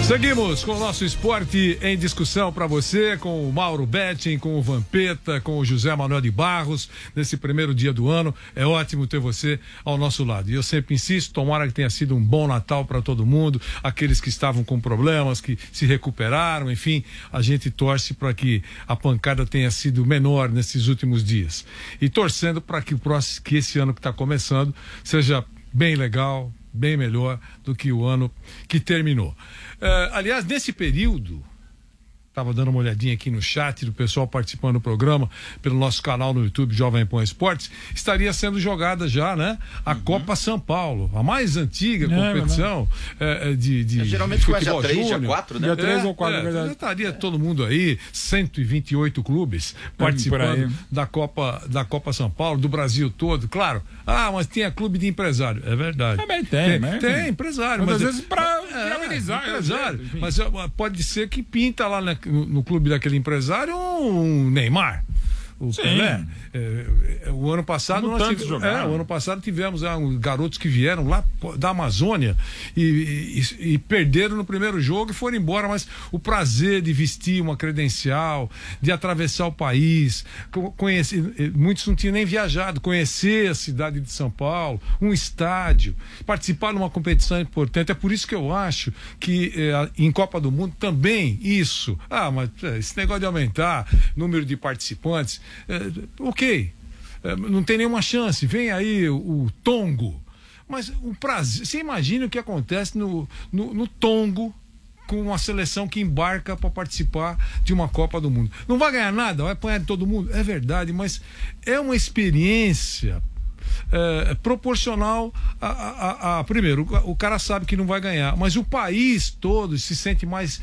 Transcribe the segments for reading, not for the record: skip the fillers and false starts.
Seguimos com o nosso esporte em discussão para você, com o Mauro Betting, com o Vampeta, com o José Manuel de Barros, nesse primeiro dia do ano. É ótimo ter você ao nosso lado. E eu sempre insisto, tomara que tenha sido um bom Natal para todo mundo, aqueles que estavam com problemas, que se recuperaram, enfim, a gente torce para que a pancada tenha sido menor nesses últimos dias. E torcendo para que esse ano que está começando seja bem legal, bem melhor do que o ano que terminou. Aliás, nesse período, estava dando uma olhadinha aqui no chat do pessoal participando do programa pelo nosso canal no YouTube Jovem Pan Esportes, estaria sendo jogada já, né? A Copa São Paulo, a mais antiga competição geralmente de começa dia 3, dia 4, né? Dia 3 ou 4, verdade. Estaria todo mundo aí, 128 clubes participando da Copa São Paulo, do Brasil todo, claro. Mas tinha clube de empresário, é verdade. Também tem, né? Tem empresário. Mas às vezes para viabilizar. Empresário. Mas pode ser que pinta lá no clube daquele empresário um Neymar, o Pelé. O ano passado tivemos garotos que vieram lá da Amazônia e perderam no primeiro jogo e foram embora, mas o prazer de vestir uma credencial, de atravessar o país, conhecer, muitos não tinham nem viajado, conhecer a cidade de São Paulo, um estádio, participar de uma competição importante. É por isso que eu acho que em Copa do Mundo também isso, mas esse negócio de aumentar número de participantes, ok, não tem nenhuma chance, vem aí o Tongo, mas o prazer, você imagina o que acontece no Tongo com uma seleção que embarca para participar de uma Copa do Mundo. Não vai ganhar nada, vai apanhar de todo mundo, é verdade, mas é uma experiência proporcional primeiro, o cara sabe que não vai ganhar, mas o país todo se sente mais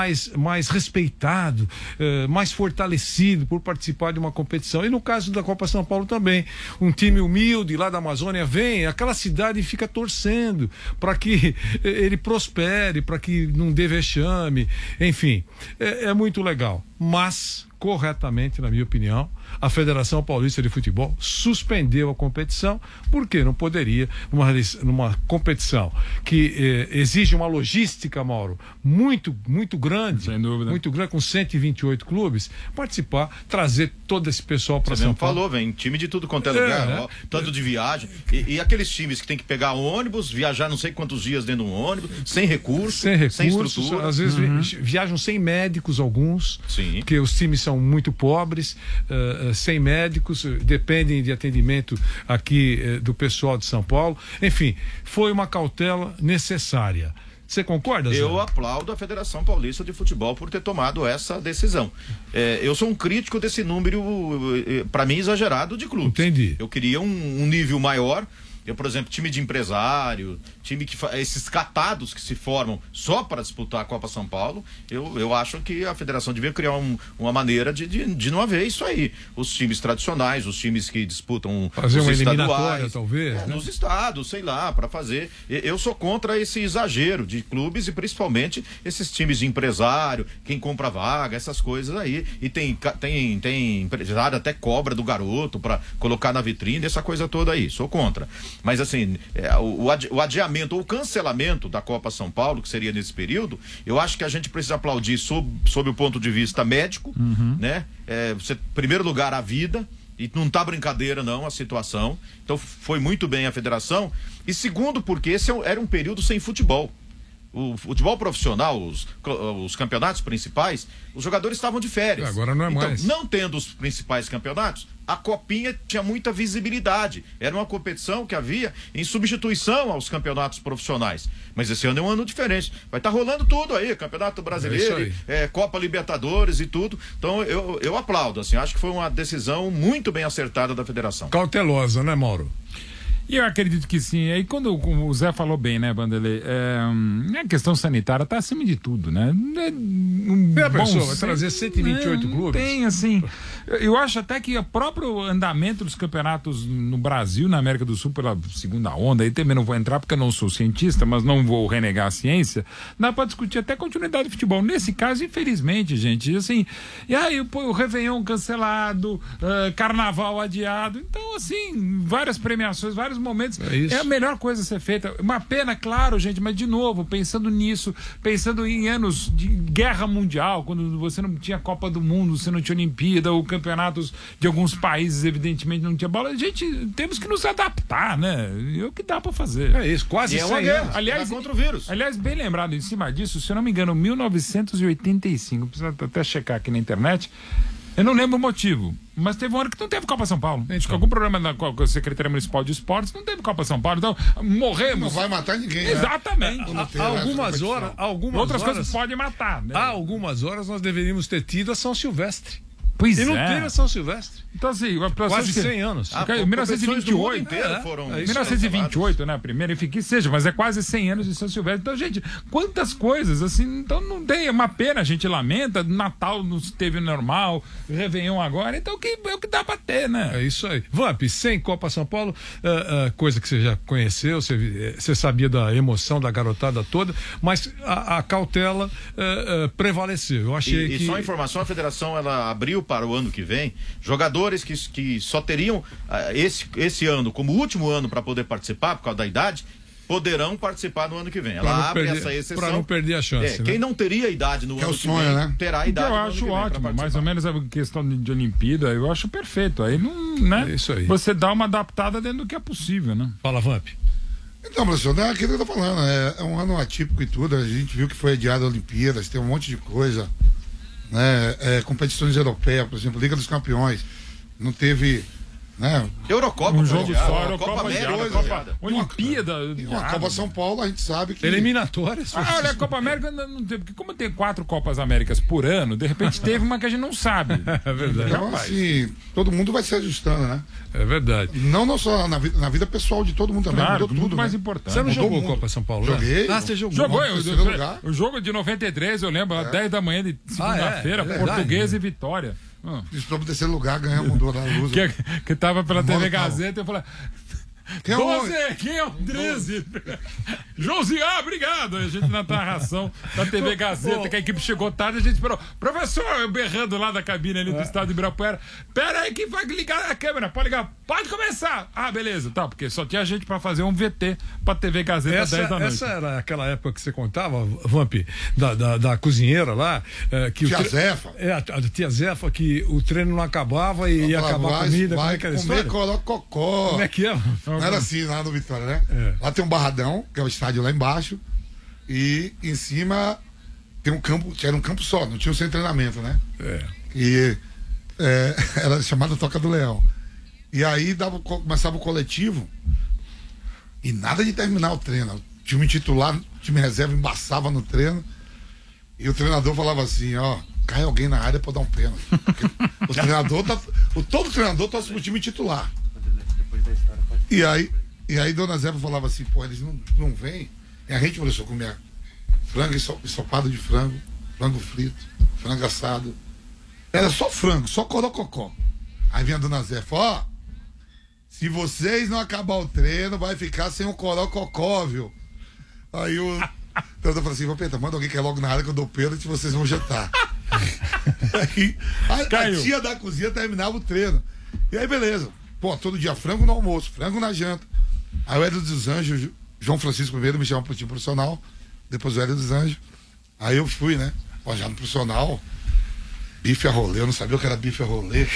respeitado, mais fortalecido por participar de uma competição. E no caso da Copa São Paulo também, um time humilde lá da Amazônia vem, aquela cidade fica torcendo para que ele prospere, para que não dê vexame, enfim, é muito legal, mas corretamente, na minha opinião, a Federação Paulista de Futebol suspendeu a competição, porque não poderia, numa competição que exige uma logística, Mauro, muito grande, sem dúvida, muito grande, com 128 clubes, participar, trazer todo esse pessoal para São Paulo. Falou, vem time de tudo quanto é lugar, tanto de viagem, e aqueles times que tem que pegar ônibus, viajar não sei quantos dias dentro de um ônibus, sem recursos, sem estrutura. Às vezes viajam sem médicos alguns, sim, porque os times são muito pobres, sem médicos, dependem de atendimento aqui do pessoal de São Paulo. Enfim, foi uma cautela necessária. Você concorda, Zé? Eu aplaudo a Federação Paulista de Futebol por ter tomado essa decisão. Eu sou um crítico desse número, para mim, exagerado de clubes. Entendi. Eu queria um nível maior. Por exemplo, time de empresário, esses catados que se formam só para disputar a Copa São Paulo, eu acho que a federação devia criar uma maneira de não haver isso aí. Os times tradicionais, os times que disputam fazer os uma estaduais, eliminatória, talvez, né? Nos estados, sei lá, para fazer. Eu sou contra esse exagero de clubes e principalmente esses times de empresário, quem compra vaga, essas coisas aí. E tem empresário até cobra do garoto para colocar na vitrine, essa coisa toda aí. Sou contra. Mas assim, o adiamento ou o cancelamento da Copa São Paulo, que seria nesse período, eu acho que a gente precisa aplaudir sob o ponto de vista médico, né? Em primeiro lugar, a vida, e não tá brincadeira não a situação, então foi muito bem a federação, e segundo, porque esse era um período sem futebol. O futebol profissional, os campeonatos principais, os jogadores estavam de férias. Agora não é mais. Então, não tendo os principais campeonatos, a Copinha tinha muita visibilidade. Era uma competição que havia em substituição aos campeonatos profissionais. Mas esse ano é um ano diferente. Vai estar rolando tudo aí, Campeonato Brasileiro, Copa Libertadores e tudo. Então eu aplaudo, assim, acho que foi uma decisão muito bem acertada da federação. Cautelosa, né, Mauro? E eu acredito que sim. Aí quando o Zé falou bem, né, Vanderlei, a questão sanitária está acima de tudo, né? A pessoa vai trazer 128 clubes? Tem, assim, eu acho até que o próprio andamento dos campeonatos no Brasil, na América do Sul, pela segunda onda, aí também não vou entrar porque eu não sou cientista, mas não vou renegar a ciência, dá para discutir até continuidade de futebol. Nesse caso, infelizmente, gente, assim, e aí o Réveillon cancelado, Carnaval adiado, então, assim, várias premiações, vários melhores momentos. É a melhor coisa a ser feita. Uma pena, claro, gente, mas de novo, pensando nisso, pensando em anos de guerra mundial, quando você não tinha Copa do Mundo, você não tinha Olimpíada, ou campeonatos de alguns países, evidentemente, não tinha bola. Gente, temos que nos adaptar, né? É o que dá pra fazer. É isso, quase 100 anos. Aliás, contra o vírus. Aliás, bem lembrado em cima disso, se eu não me engano, 1985, precisa até checar aqui na internet, eu não lembro o motivo, mas teve um ano que não teve Copa São Paulo. Acho que algum problema da Secretaria Municipal de Esportes não teve Copa São Paulo, então morremos. Não vai matar ninguém. Exatamente. Algumas outras horas coisas podem matar, né? Há algumas horas nós deveríamos ter tido a São Silvestre. Pois e não teve a São Silvestre. Então, assim, quase 100 anos. 1928. 1928, né? A primeira, enfim, que seja, mas é quase 100 anos de São Silvestre. Então, gente, quantas coisas, assim, então não tem, é uma pena, a gente lamenta, Natal não teve normal, Réveillon agora, então é o que dá pra ter, né? É isso aí. Vamp, sem Copa São Paulo, coisa que você já conheceu, você sabia da emoção da garotada toda, mas a cautela prevaleceu. Eu achei que... E só informação, a federação, ela abriu para o ano que vem jogadores que só teriam esse ano como último ano para poder participar por causa da idade, poderão participar no ano que vem. Ela abre essa exceção para não perder a chance, né? Quem não teria idade no ano que vem, né? Terá a idade. Eu acho ótimo, mais ou menos a questão de Olimpíada, eu acho perfeito. Aí não, né? É isso aí. Você dá uma adaptada dentro do que é possível, né? Fala, Vamp. Então, professor, é aquilo que eu tô falando, é um ano atípico e tudo, a gente viu que foi adiado a Olimpíadas, tem um monte de coisa, né? Competições europeias, por exemplo, Liga dos Campeões, não teve, né? Eurocopa, um jogo só, Eurocopa América, Olimpíada, uma Copa São Paulo, a gente sabe que eliminatórias. Olha, a Copa América não teve, porque como tem 4 Copas Américas por ano, de repente teve uma que a gente não sabe. É verdade. Então, assim, todo mundo vai se ajustando, né? É verdade. Não só na vida pessoal de todo mundo também, claro, mudou tudo, mais né? importante. Você não jogou Copa São Paulo? Joguei. Né? Você jogou. O jogo de 93, eu lembro, às 10 da manhã de segunda-feira, Portuguesa e Vitória. Estamos no terceiro lugar, ganhamos o da Luz. Que tava pela TV Gazeta, eu falei... Quem 12, quem é o 13? Josia, obrigado. A gente na narração da TV Gazeta, que a equipe chegou tarde, a gente esperou. Professor, eu berrando lá da cabine ali do estado de Ibirapuera. Pera aí que vai ligar a câmera. Pode ligar. Pode começar. Ah, beleza. Tá, porque só tinha gente pra fazer um VT pra TV Gazeta às 10 da noite. Essa era aquela época que você contava, Vamp, da cozinheira lá. Tia Zefa. A tia Zefa, que o treino não acabava e ia acabar a comida. Vai como é que era comer corococó. Como é que é? Não era assim lá no Vitória, né? Lá tem um barradão, que é o estádio lá embaixo, e em cima tem um campo, que era um campo só, não tinha um centro de treinamento, né? E era chamado Toca do Leão. E aí começava o coletivo e nada de terminar o treino. O time titular, o time reserva embaçava no treino e o treinador falava assim, ó, cai alguém na área pra dar um pênalti. O treinador todo treinador torce pro time titular. E aí Dona Zéfa falava assim, pô, eles não vêm. E a gente, professor, comia frango ensopado de frango, frango frito, frango assado. Era só frango, só corococó. Aí vinha a Dona Zéfa, ó, se vocês não acabar o treino, vai ficar sem o corococó, viu? Aí o treinador falou assim, Vampeta, manda alguém que é logo na área que eu dou pênalti e vocês vão jantar. Aí a tia da cozinha terminava o treino. E aí, beleza. Pô, todo dia frango no almoço, frango na janta. Aí o Hélio dos Anjos, João Francisco primeiro me chamou pro time profissional, depois o Hélio dos Anjos. Aí eu fui, né? Pô, já no profissional, bife a rolê, eu não sabia o que era bife a rolê.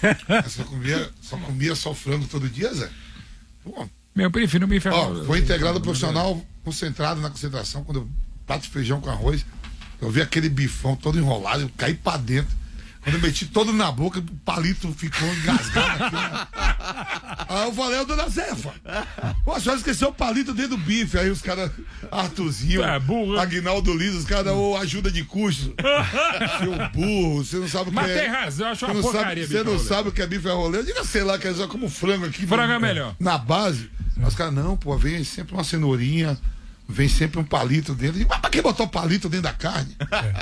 só comia só frango todo dia, Zé. Pô, eu prefiro bife a rolê. Foi integrado profissional, concentrado na concentração, quando eu prato de feijão com arroz, eu vi aquele bifão todo enrolado, eu caí pra dentro. Quando eu meti todo na boca, o palito ficou engasgado aqui, né? Aí eu falei, Dona Zefa, pô, a senhora esqueceu o palito dentro do bife. Aí os caras, Arthurzinho, Aguinaldo Liso, os caras, ajuda de custo. Seu burro, você não sabe o que é. Mas tem razão, eu acho uma porcaria. Você não sabe o que é bife a rolê. Eu digo, sei lá, que é só como frango aqui. Frango é melhor. Na base. Aí os caras, não, pô, vem sempre uma cenourinha. Vem sempre um palito dentro. Mas pra que botar o palito dentro da carne?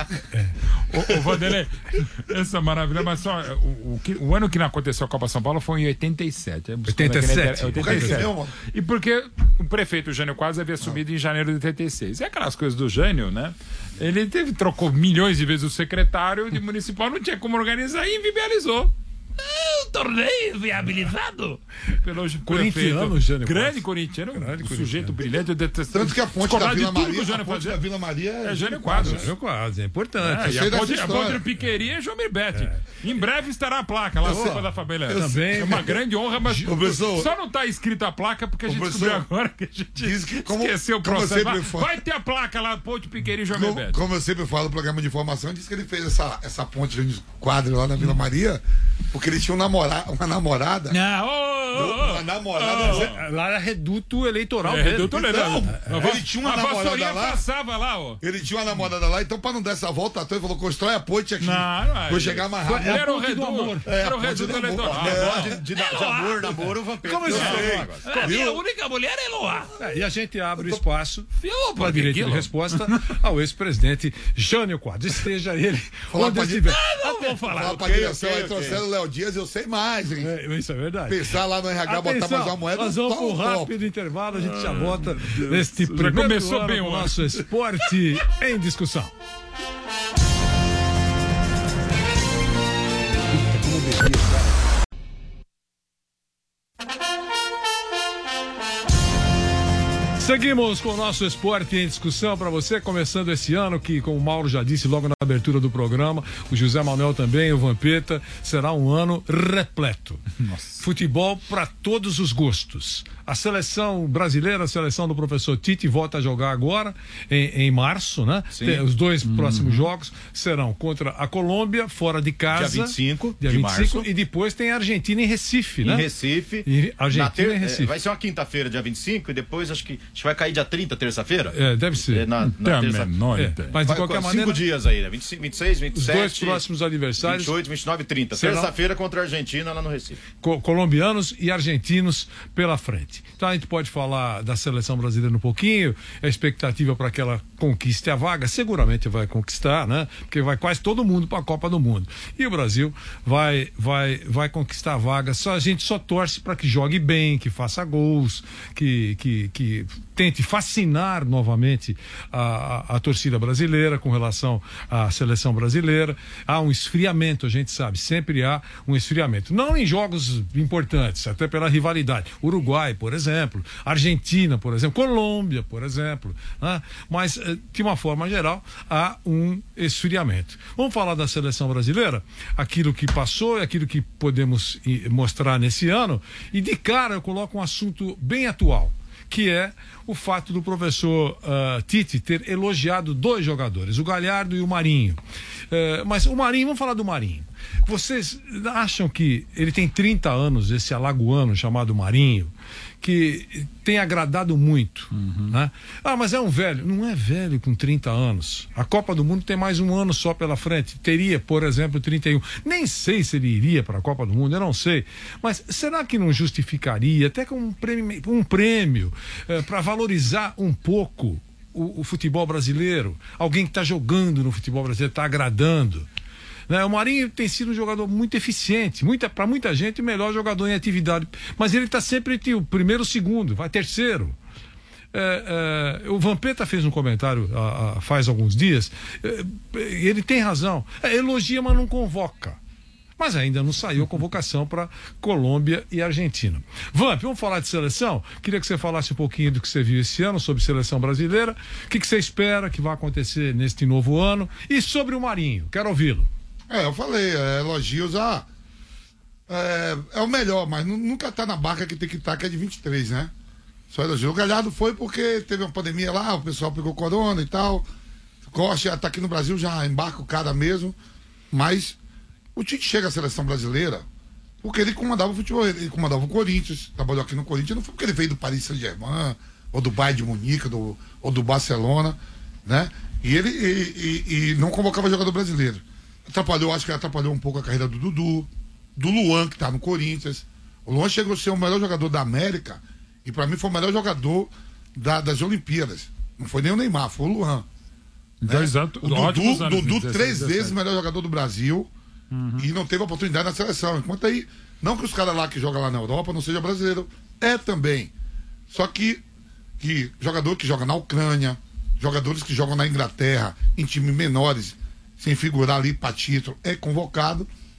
Ô Vanderlei, essa maravilha, mas só o ano que não aconteceu a Copa São Paulo foi em 87. 87. E porque o prefeito Jânio Quadros havia assumido em janeiro de 86. E aquelas coisas do Jânio, né? Ele trocou milhões de vezes o secretário de municipal, não tinha como organizar e inviabilizou. Um torneio viabilizado pelo corintiano, Jânio grande corintiano, sujeito brilhante, eu detesto. Tanto que a ponte da Vila Maria, é Jânio Quadros. Jânio Quadros, é importante. E a ponte do Piqueri é João Mirbetti. Em breve estará a placa lá, Cepa da Fabela. Também. É uma grande honra, mas só não está escrita a placa porque a gente descobriu agora que a gente esqueceu o processo. Vai ter a placa lá, ponte Piqueri e João Mirbetti. Como eu sempre falo no programa de informação, diz que ele fez essa ponte Jânio Quadros lá na Vila Maria porque ele tinha uma namorada. Uma namorada. Lá era reduto eleitoral dele. Reduto eleitoral. Ele tinha uma namorada lá. Passava lá, ó. Ele tinha uma namorada lá, então pra não dar essa volta, ele falou: constrói a ponte aqui. Não vou chegar mais rápido. Era o reduto. Era o reduto eleitoral. De amor, namoro, Vampeta. Como a minha única mulher é Eloá. E a gente abre o espaço para direito de resposta ao ex-presidente Jânio Quadros. Esteja ele onde estiver. Não vou falar. Pra direção aí, trouxeram o Léo Dias, eu sei mais, hein? Isso é verdade. Pensar lá no RH, botar mais uma moeda. Nós vamos para um rápido intervalo, a gente já volta neste primeiro começou bem o nosso esporte em discussão. Seguimos com o nosso esporte em discussão para você, começando esse ano que, como o Mauro já disse logo na abertura do programa, o José Manuel também, o Vampeta, será um ano repleto. Nossa. Futebol para todos os gostos. A seleção brasileira, a seleção do professor Tite, volta a jogar agora, em março, né? Os dois próximos jogos serão contra a Colômbia, fora de casa. Dia 25 de março. E depois tem a Argentina em Recife, né? Em Recife. Argentina em Recife. Vai ser uma quinta-feira, dia 25, e depois acho que vai cair dia 30, terça-feira? Deve ser. Na terça. Mas de qualquer maneira. 5 dias aí, né? 25, 26, 27. Os dois próximos adversários. 28, 29 e 30. Terça-feira contra a Argentina lá no Recife. Colombianos e argentinos pela frente. Então a gente pode falar da seleção brasileira um pouquinho, a expectativa para que ela conquiste a vaga, seguramente vai conquistar, né? Porque vai quase todo mundo para a Copa do Mundo. E o Brasil vai conquistar a vaga, a gente só torce para que jogue bem, que faça gols, que tente fascinar novamente a torcida brasileira com relação à seleção brasileira. Há um esfriamento, a gente sabe, sempre há um esfriamento. Não em jogos importantes, até pela rivalidade. Uruguai, por exemplo, Argentina, por exemplo, Colômbia, por exemplo, né? Mas, de uma forma geral, há um esfriamento. Vamos falar da seleção brasileira, aquilo que passou e aquilo que podemos mostrar nesse ano, e de cara eu coloco um assunto bem atual, que é o fato do professor Tite ter elogiado dois jogadores, o Galhardo e o Marinho. Mas o Marinho, vamos falar do Marinho. Vocês acham que ele tem 30 anos, esse alagoano chamado Marinho, que tem agradado muito, né? Mas é um velho. Não é velho com 30 anos. A Copa do Mundo tem mais um ano só pela frente. Teria, por exemplo, 31. Nem sei se ele iria para a Copa do Mundo, eu não sei. Mas será que não justificaria, até com um prêmio para valorizar um pouco o futebol brasileiro? Alguém que está jogando no futebol brasileiro, está agradando. O Marinho tem sido um jogador muito eficiente, para muita gente o melhor jogador em atividade, mas ele está sempre entre o primeiro e o segundo, vai terceiro. O Vampeta fez um comentário faz alguns dias, ele tem razão, elogia, mas não convoca. Mas ainda não saiu a convocação para Colômbia e Argentina. Vamp, vamos falar de seleção? Queria que você falasse um pouquinho do que você viu esse ano sobre seleção brasileira, o que você espera que vai acontecer neste novo ano, e sobre o Marinho, quero ouvi-lo. Eu falei, elogios é o melhor, mas nunca tá na barca que tem que estar, que é de 23, né? Só elogio. O Galhardo foi porque teve uma pandemia lá, o pessoal pegou corona e tal. Costa tá aqui no Brasil, já embarca o cara mesmo. Mas o Tite chega à seleção brasileira porque ele comandava o futebol, ele comandava o Corinthians, trabalhou aqui no Corinthians, não foi porque ele veio do Paris Saint-Germain, ou do Bayern de Munique, ou do Barcelona, né? E ele não convocava jogador brasileiro. Acho que atrapalhou um pouco a carreira do Dudu, do Luan, que tá no Corinthians. O Luan chegou a ser o melhor jogador da América, e para mim foi o melhor jogador das Olimpíadas. Não foi nem o Neymar, foi o Luan. Né? Exato. O Dudu 3 vezes o melhor jogador do Brasil, e não teve oportunidade na seleção. Enquanto aí, não que os caras lá que jogam lá na Europa não seja brasileiro, é também. Só que jogador que joga na Ucrânia, jogadores que jogam na Inglaterra, em times menores, sem figurar ali para título, é convocado,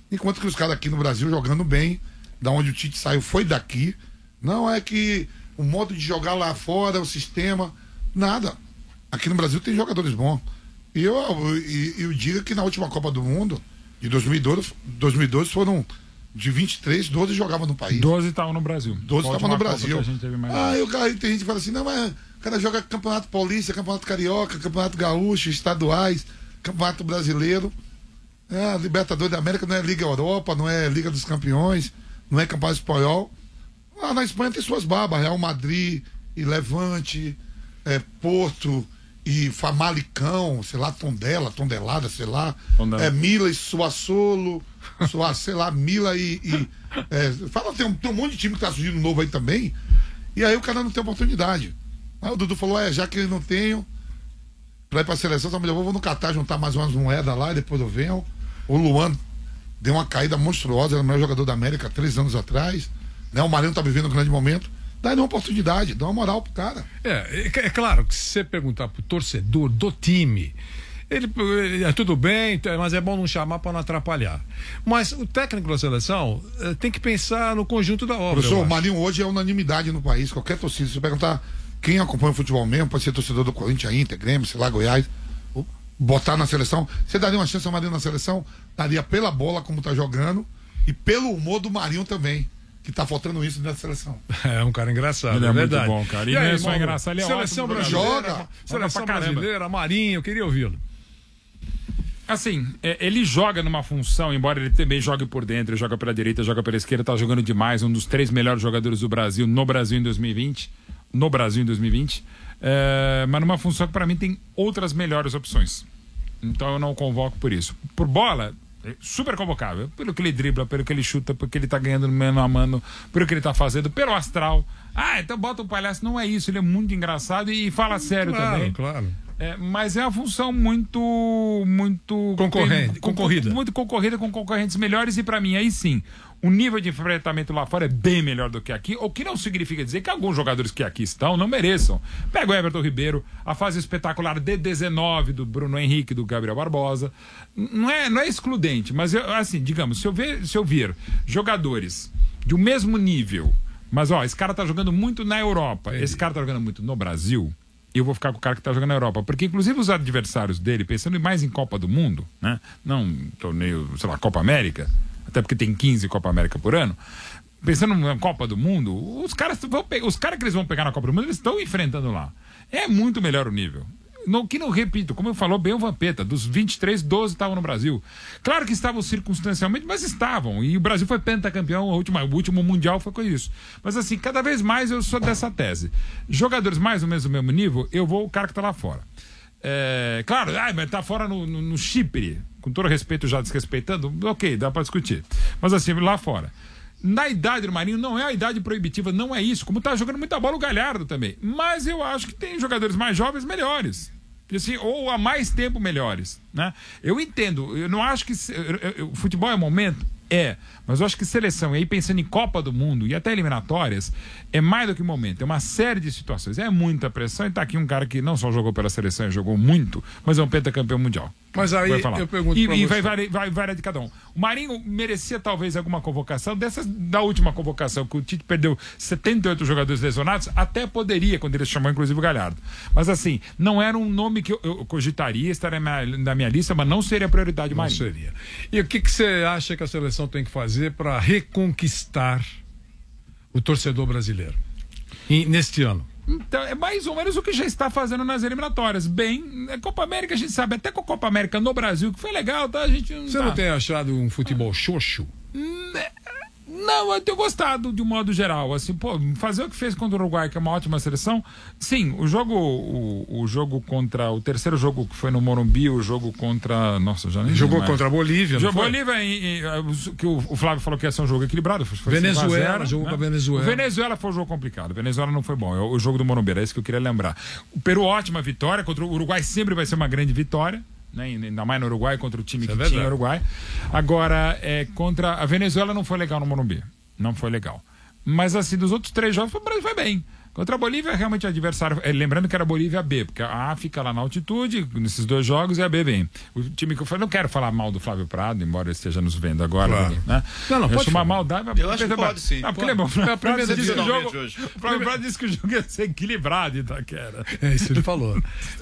Enquanto que os caras aqui no Brasil jogando bem, da onde o Tite saiu foi daqui. Não é que o modo de jogar lá fora, o sistema, nada. Aqui no Brasil tem jogadores bons. E eu digo que na última Copa do Mundo, de 2012 foram de 23, 12 jogavam no país. 12 estavam no Brasil. 12 estavam no Brasil. Aí tem gente que fala assim, não, mas o cara joga Campeonato Paulista, Campeonato Carioca, Campeonato Gaúcho, estaduais, Campeonato Brasileiro. Libertadores da América não é Liga Europa, não é Liga dos Campeões, não é Campeonato Espanhol. Lá na Espanha tem suas babas, Real Madrid e Levante, Porto e Famalicão, sei lá, Tondelada, sei lá, Mila e Suassolo, sei lá, Mila fala, tem um monte de time que tá surgindo novo aí também, e aí o cara não tem oportunidade. Aí o Dudu falou, já que ele não tem, pra ir pra seleção, eu vou no Catar juntar mais umas moedas lá e depois eu venho. O Luan deu uma caída monstruosa, era o melhor jogador da América 3 anos atrás, né? O Marinho tá vivendo um grande momento. Dá uma oportunidade, dá uma moral pro cara. É claro que se você perguntar pro torcedor do time, ele tudo bem, mas é bom não chamar para não atrapalhar. Mas o técnico da seleção tem que pensar no conjunto da obra. Professor, o Marinho hoje é unanimidade no país, qualquer torcida. Se você perguntar quem acompanha o futebol mesmo, pode ser torcedor do Corinthians, Inter, Grêmio, sei lá, Goiás, botar na seleção. Você daria uma chance ao Marinho na seleção? Daria pela bola como tá jogando e pelo humor do Marinho também. Que tá faltando isso na seleção. É um cara engraçado, ele é verdade. Muito bom, cara. E não é só engraçado, ele é seleção ótimo, brasileira, seleção brasileira, Marinho, eu queria ouvi-lo. Assim, ele joga numa função, embora ele também jogue por dentro, ele joga pela direita, joga pela esquerda, tá jogando demais, um dos 3 melhores jogadores do Brasil, no Brasil em 2020, mas numa função que para mim tem outras melhores opções. Então eu não o convoco por isso. Por bola, super convocável, pelo que ele dribla, pelo que ele chuta, porque ele tá ganhando no mano a mano, pelo que ele tá fazendo, pelo astral. Então bota o palhaço, não é isso, ele é muito engraçado e fala sério também. Claro. Mas é uma função muito concorrida. Muito concorrida, com concorrentes melhores, e para mim aí sim, o nível de enfrentamento lá fora é bem melhor do que aqui, o que não significa dizer que alguns jogadores que aqui estão não mereçam. Pega o Everton Ribeiro, a fase espetacular de 19 do Bruno Henrique, do Gabriel Barbosa, não é excludente, mas assim, digamos, se eu ver jogadores de um mesmo nível, mas esse cara tá jogando muito na Europa, esse cara tá jogando muito no Brasil, eu vou ficar com o cara que tá jogando na Europa, porque inclusive os adversários dele, pensando mais em Copa do Mundo, né? Não torneio, sei lá, Copa América, até porque tem 15 Copa América por ano, pensando na Copa do Mundo, os caras que eles vão pegar na Copa do Mundo, eles estão enfrentando lá. É muito melhor o nível. Que não repito, como eu falou bem o Vampeta, dos 23, 12 estavam no Brasil. Claro que estavam circunstancialmente, mas estavam. E o Brasil foi pentacampeão, o último Mundial foi com isso. Mas assim, cada vez mais eu sou dessa tese. Jogadores mais ou menos do mesmo nível, eu vou o cara que tá lá fora. Claro, mas tá fora no Chipre, com todo respeito, já desrespeitando, ok, dá pra discutir. Mas assim, lá fora. Na idade do Marinho não é a idade proibitiva, não é isso. Como tá jogando muita bola o Galhardo também. Mas eu acho que tem jogadores mais jovens melhores. Assim, ou há mais tempo melhores, né? Eu entendo, eu não acho que o futebol é momento, mas eu acho que seleção, e aí pensando em Copa do Mundo e até eliminatórias, é mais do que momento, é uma série de situações, é muita pressão, e tá aqui um cara que não só jogou pela seleção, jogou muito, mas é um pentacampeão mundial. Mas aí eu pergunto pra você. Vai de cada um. O Marinho merecia talvez alguma convocação, da última convocação, que o Tite perdeu 78 jogadores lesionados, até poderia, quando ele chamou inclusive o Galhardo. Mas assim, não era um nome que eu cogitaria, estaria na minha lista, mas não seria a prioridade Marinho. Não seria. E o que você acha que a seleção tem que fazer para reconquistar o torcedor brasileiro neste ano? Então, é mais ou menos o que já está fazendo nas eliminatórias. Bem, a Copa América a gente sabe, até com a Copa América no Brasil, que foi legal, tá? A gente Você não tem achado um futebol xoxo? Não, eu tenho gostado de um modo geral, assim, fazer o que fez contra o Uruguai, que é uma ótima seleção. Sim, o jogo contra o terceiro jogo que foi no Morumbi, o jogo contra, já nem jogou contra a Bolívia, não foi? Bolívia, que o Flávio falou que ia ser um jogo equilibrado. Venezuela, jogo com a Venezuela. Venezuela foi um jogo complicado. Venezuela não foi bom. É o jogo do Morumbi, é isso que eu queria lembrar. O Peru, ótima vitória contra o Uruguai, sempre vai ser uma grande vitória. Né? Ainda mais no Uruguai, contra o time que tinha o Uruguai. Agora, contra a Venezuela não foi legal no Morumbi. Não foi legal. Mas assim, dos outros 3 jogos, o Brasil foi bem. Contra a Bolívia, realmente adversário. Lembrando que era a Bolívia B, porque a A fica lá na altitude, nesses 2 jogos, e a B vem. O time que eu falei, não quero falar mal do Flávio Prado, embora ele esteja nos vendo agora. Claro. Né? Não, pode chamar maldade. Eu acho que pode sim. Não, porque o Flávio Prado disse que o jogo ia ser equilibrado, Itaquera. É isso, ele falou.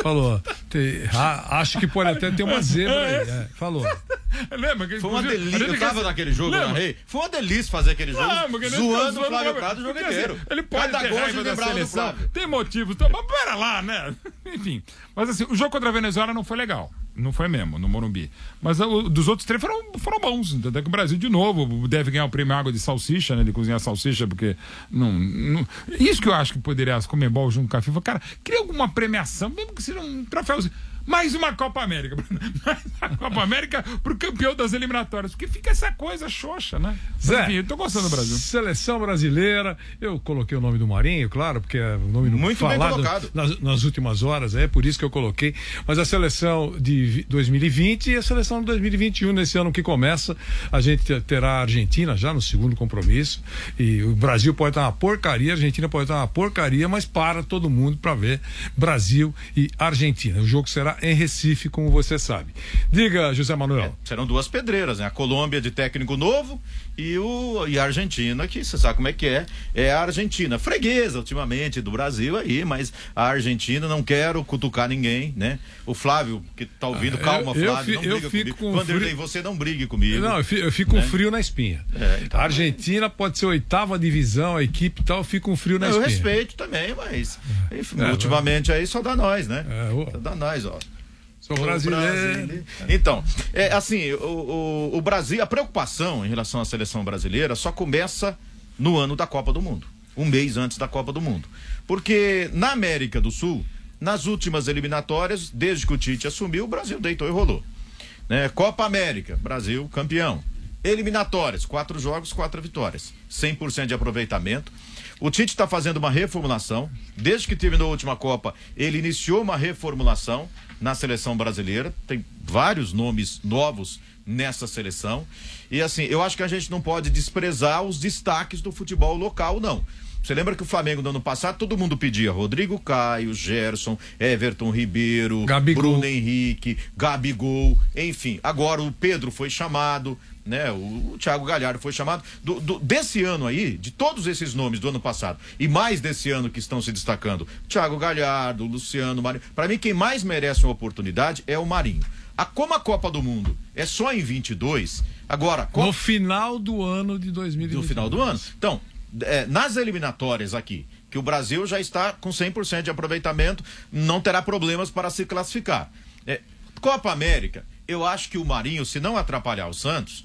Acho que pode até ter uma zebra aí. Falou. Lembra que foi uma delícia. Eu tava naquele jogo, narrei. Foi uma delícia fazer aquele jogo. Zoando o Flávio Prado o jogo inteiro. Ele pode ter raiva da seleção. Tem motivos. Então, mas pera lá, né? Enfim. Mas assim, o jogo contra a Venezuela não foi legal. Não foi mesmo, no Morumbi. Mas dos outros 3 foram bons. Até que o Brasil, de novo, deve ganhar o prêmio Água de Salsicha, né? De cozinhar salsicha, porque não... Isso que eu acho que poderia a Conmebol junto com a FIFA. Cara, cria alguma premiação, mesmo que seja um troféuzinho. Mais uma Copa América. Mais uma Copa América pro campeão das eliminatórias. Porque fica essa coisa xoxa, né? Zé, enfim, eu tô gostando do Brasil. Seleção brasileira. Eu coloquei o nome do Marinho, claro, porque é o nome muito falado bem colocado nas últimas horas, é por isso que eu coloquei. Mas a seleção de 2020 e a seleção de 2021, nesse ano que começa, a gente terá a Argentina já no segundo compromisso. E o Brasil pode estar uma porcaria, a Argentina pode estar uma porcaria, mas para todo mundo para ver Brasil e Argentina. O jogo será em Recife, como você sabe. Diga, José Manuel. Serão 2 pedreiras, né? A Colômbia de técnico novo e a Argentina, que você sabe como é que é a Argentina. Freguesa, ultimamente, do Brasil aí, mas a Argentina, não quero cutucar ninguém, né? O Flávio, que tá ouvindo, calma, Flávio, não briga comigo. Vanderlei, você não brigue comigo. Não, eu fico com frio na espinha. Então, a Argentina pode ser 8ª divisão, a equipe e tal, eu fico com frio na espinha. Eu respeito também, mas ultimamente aí só dá nós, né? Só dá nós, ó. Sou brasileiro. Então, assim, o Brasil, a preocupação em relação à seleção brasileira só começa no ano da Copa do Mundo, um mês antes da Copa do Mundo. Porque na América do Sul, nas últimas eliminatórias, desde que o Tite assumiu, o Brasil deitou e rolou. Né? Copa América, Brasil campeão. Eliminatórias, 4 jogos, 4 vitórias. 100% de aproveitamento. O Tite está fazendo uma reformulação. Desde que terminou a última Copa, ele iniciou uma reformulação na seleção brasileira. Tem vários nomes novos nessa seleção. E assim, eu acho que a gente não pode desprezar os destaques do futebol local, não. Você lembra que o Flamengo no ano passado, todo mundo pedia Rodrigo Caio, Gerson, Everton Ribeiro, Gabigol. Bruno Henrique, Gabigol, enfim. Agora o Pedro foi chamado, né? O Thiago Galhardo foi chamado. Desse ano aí, de todos esses nomes do ano passado, e mais desse ano que estão se destacando, Thiago Galhardo, Luciano, Marinho. Para mim, quem mais merece uma oportunidade é o Marinho. Como a Copa do Mundo é só em 22, agora... No final do ano de 2022. No final do ano. Então, nas eliminatórias aqui, que o Brasil já está com 100% de aproveitamento, não terá problemas para se classificar. Copa América, eu acho que o Marinho, se não atrapalhar o Santos,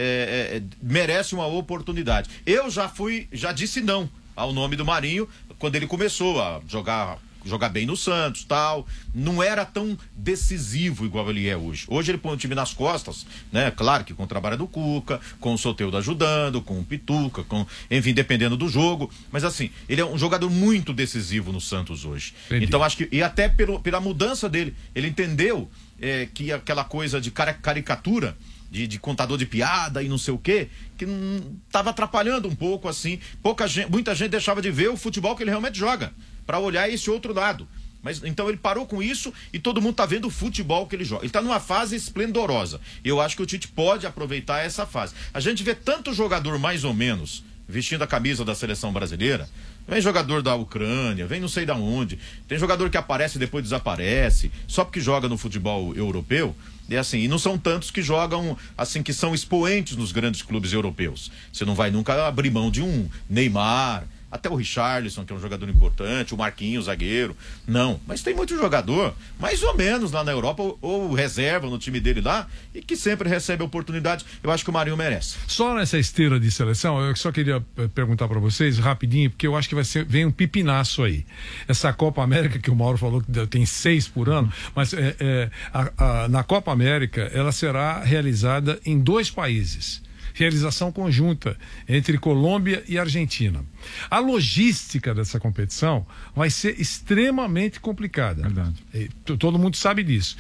merece uma oportunidade. Eu já disse não ao nome do Marinho quando ele começou a jogar bem no Santos, tal, não era tão decisivo igual ele é hoje. Hoje ele põe o time nas costas, né? Claro que com o trabalho do Cuca, com o Soteldo ajudando, com o Pituca, enfim, dependendo do jogo, mas assim, ele é um jogador muito decisivo no Santos hoje. Entendi. Então acho que, e até pela mudança dele, ele entendeu que aquela coisa de caricatura, de contador de piada e não sei o quê, que estava atrapalhando um pouco, assim, muita gente deixava de ver o futebol que ele realmente joga, para olhar esse outro lado. Mas então ele parou com isso e todo mundo tá vendo o futebol que ele joga. Ele tá numa fase esplendorosa. Eu acho que o Tite pode aproveitar essa fase. A gente vê tanto jogador mais ou menos vestindo a camisa da seleção brasileira. Vem jogador da Ucrânia, vem não sei da onde. Tem jogador que aparece e depois desaparece, só porque joga no futebol europeu. E assim, e não são tantos que jogam, assim, que são expoentes nos grandes clubes europeus. Você não vai nunca abrir mão de um Neymar, até o Richarlison, que é um jogador importante, o Marquinhos, zagueiro. Não, mas tem muito jogador, mais ou menos lá na Europa, ou reserva no time dele lá, e que sempre recebe a oportunidade. Eu acho que o Marinho merece. Só nessa esteira de seleção, eu só queria perguntar para vocês rapidinho, porque eu acho que vem um pipinaço aí. Essa Copa América, que o Mauro falou que tem 6 por ano, mas na Copa América ela será realizada em 2 países. Realização conjunta entre Colômbia e Argentina. A logística dessa competição vai ser extremamente complicada. Verdade. Todo mundo sabe disso.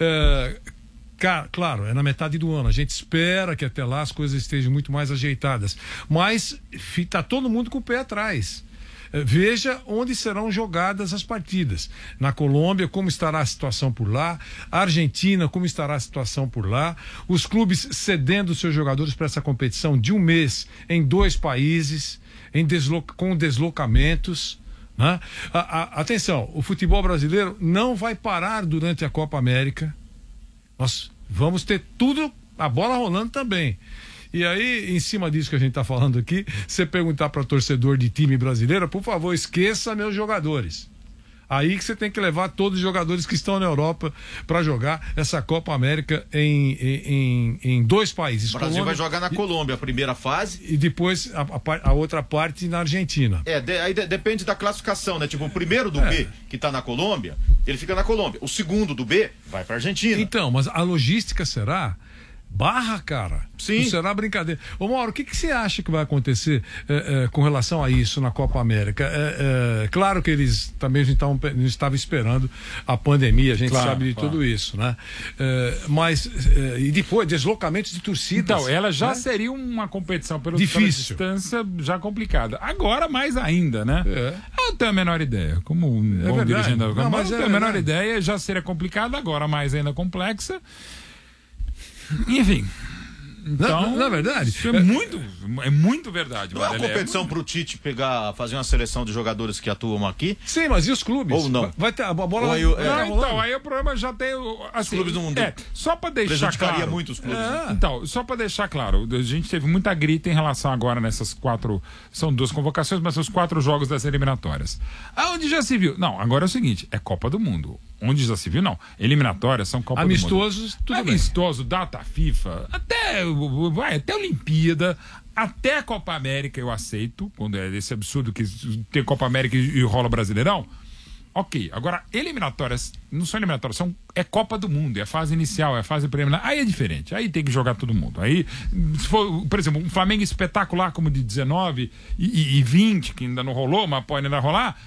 Claro, é na metade do ano. A gente espera que até lá as coisas estejam muito mais ajeitadas. Mas está todo mundo com o pé atrás. Veja onde serão jogadas as partidas. Na Colômbia, como estará a situação por lá. A Argentina, como estará a situação por lá. Os clubes cedendo seus jogadores para essa competição de um mês em 2 países, com deslocamentos. Né? Atenção, o futebol brasileiro não vai parar durante a Copa América. Nós vamos ter tudo, a bola rolando também. E aí, em cima disso que a gente está falando aqui, você perguntar para torcedor de time brasileiro, por favor, esqueça meus jogadores. Aí que você tem que levar todos os jogadores que estão na Europa para jogar essa Copa América em 2 países. O Brasil vai jogar na Colômbia a primeira fase. E depois a outra parte na Argentina. Aí depende da classificação, né? Tipo, o primeiro do B, que tá na Colômbia, ele fica na Colômbia. O segundo do B vai pra Argentina. Então, mas a logística será... barra, cara. Sim. Não será brincadeira. Ô Mauro, o que você acha que vai acontecer com relação a isso na Copa América? Claro que eles também não estavam esperando a pandemia, a gente sabe de tudo isso, né? Mas, e depois, deslocamentos de torcidas. Então, ela já seria uma competição pela distância já complicada. Agora, mais ainda, né? Eu não tenho a menor ideia. Como um bom dirigente da Copa, mas eu tenho a menor ideia, já seria complicado, agora mais ainda complexa. Enfim. Então, na verdade, isso é muito verdade. Não é uma competição pro Tite fazer uma seleção de jogadores que atuam aqui? Sim, mas e os clubes? Ou não? Vai ter a bola. Então, aí o problema já tem. Assim, os clubes não só para deixar claro. Muito os clubes. Então, só para deixar claro, a gente teve muita grita em relação agora nessas 4. São 2 convocações, mas são os 4 jogos das eliminatórias. Aonde já se viu? Não, agora é o seguinte: é Copa do Mundo. Onde já se viu, não. Eliminatórias são Copa do Mundo. Amistosos, tudo bem. Amistoso, data FIFA, até Olimpíada, até Copa América eu aceito, quando é esse absurdo que tem Copa América e rola Brasileirão. Ok, agora eliminatórias, não são eliminatórias, é Copa do Mundo, é fase inicial, é fase preliminar, aí é diferente, aí tem que jogar todo mundo. Aí, se for, por exemplo, um Flamengo espetacular como de 19 e 20, que ainda não rolou, mas pode ainda rolar,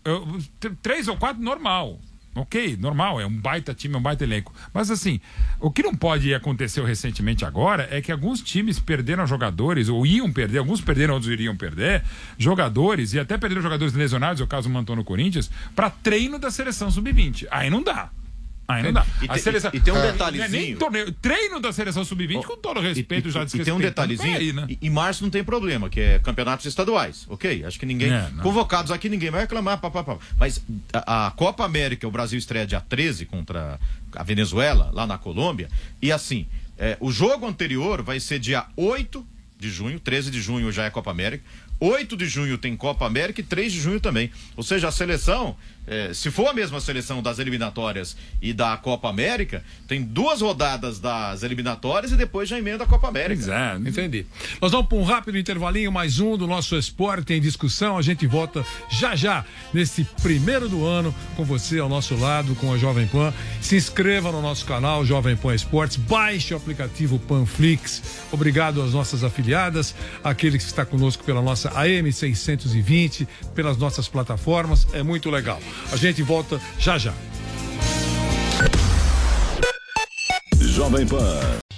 3 ou 4 normal. Ok, normal, é um baita time, é um baita elenco. Mas assim, o que não pode acontecer recentemente agora é que alguns times perderam jogadores, ou iam perder, alguns perderam, outros iriam perder, jogadores, e até perderam jogadores lesionados, é o caso do Mantão no Corinthians, para treino da seleção sub-20. Aí não dá. Aí não dá. E tem um detalhezinho. Treino da seleção sub-20, com todo respeito, já desrespeito. E tem um detalhezinho. Aí, né? Em março não tem problema, que é campeonatos estaduais. Ok? Acho que ninguém. Convocados aqui, ninguém vai reclamar. Mas a Copa América, o Brasil estreia dia 13 contra a Venezuela, lá na Colômbia. E assim, o jogo anterior vai ser dia 8 de junho, 13 de junho já é Copa América. 8 de junho tem Copa América e 3 de junho também. Ou seja, a seleção, se for a mesma seleção das eliminatórias e da Copa América, tem 2 rodadas das eliminatórias e depois já emenda a Copa América. Exato. Entendi. Nós vamos para um rápido intervalinho, mais um do nosso Esporte em Discussão. A gente volta já nesse primeiro do ano com você ao nosso lado, com a Jovem Pan. Se inscreva no nosso canal Jovem Pan Esportes, baixe o aplicativo Panflix. Obrigado às nossas afiliadas, aquele que está conosco pela nossa AM 620, pelas nossas plataformas, é muito legal. A gente volta já. Jovem Pan.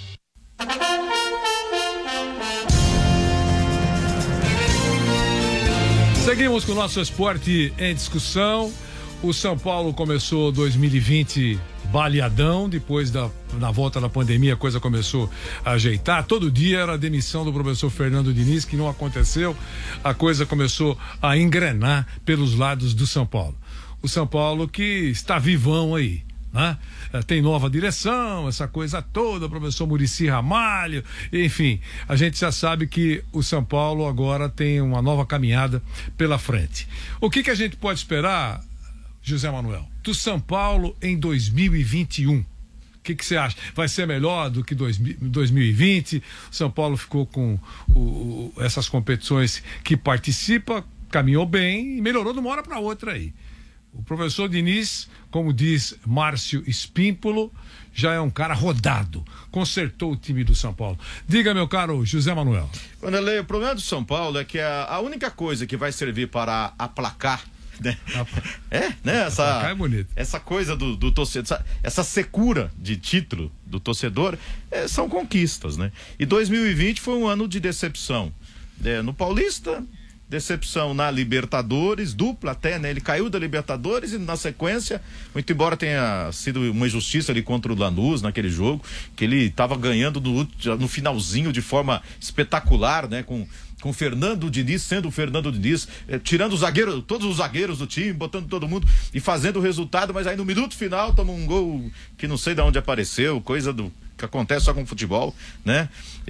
Seguimos com o nosso Esporte em Discussão. O São Paulo começou 2020 baleadão, depois na volta da pandemia a coisa começou a ajeitar. Todo dia era a demissão do professor Fernando Diniz, que não aconteceu. A coisa começou a engrenar pelos lados do São Paulo. O São Paulo que está vivão aí, né? Tem nova direção, essa coisa toda, professor Muricy Ramalho, enfim, a gente já sabe que o São Paulo agora tem uma nova caminhada pela frente. O que a gente pode esperar, José Manuel, do São Paulo em 2021? O que você acha? Vai ser melhor do que 2020? O São Paulo ficou com essas competições que participa, caminhou bem e melhorou de uma hora para outra aí. O professor Diniz, como diz Márcio Espímpolo, já é um cara rodado, consertou o time do São Paulo. Diga, meu caro José Manuel. Vanderlei, o problema do São Paulo é que a única coisa que vai servir para aplacar, né? É bonito. Essa coisa do torcedor, essa secura de título do torcedor, são conquistas, né? E 2020 foi um ano de decepção. No Paulista, decepção na Libertadores, dupla até, né? Ele caiu da Libertadores e na sequência, muito embora tenha sido uma injustiça ali contra o Lanús naquele jogo, que ele estava ganhando no finalzinho de forma espetacular, né? Com o Fernando Diniz, sendo o Fernando Diniz, tirando todos os zagueiros do time, botando todo mundo e fazendo o resultado, mas aí no minuto final toma um gol que não sei de onde apareceu, coisa que acontece só com o futebol, né?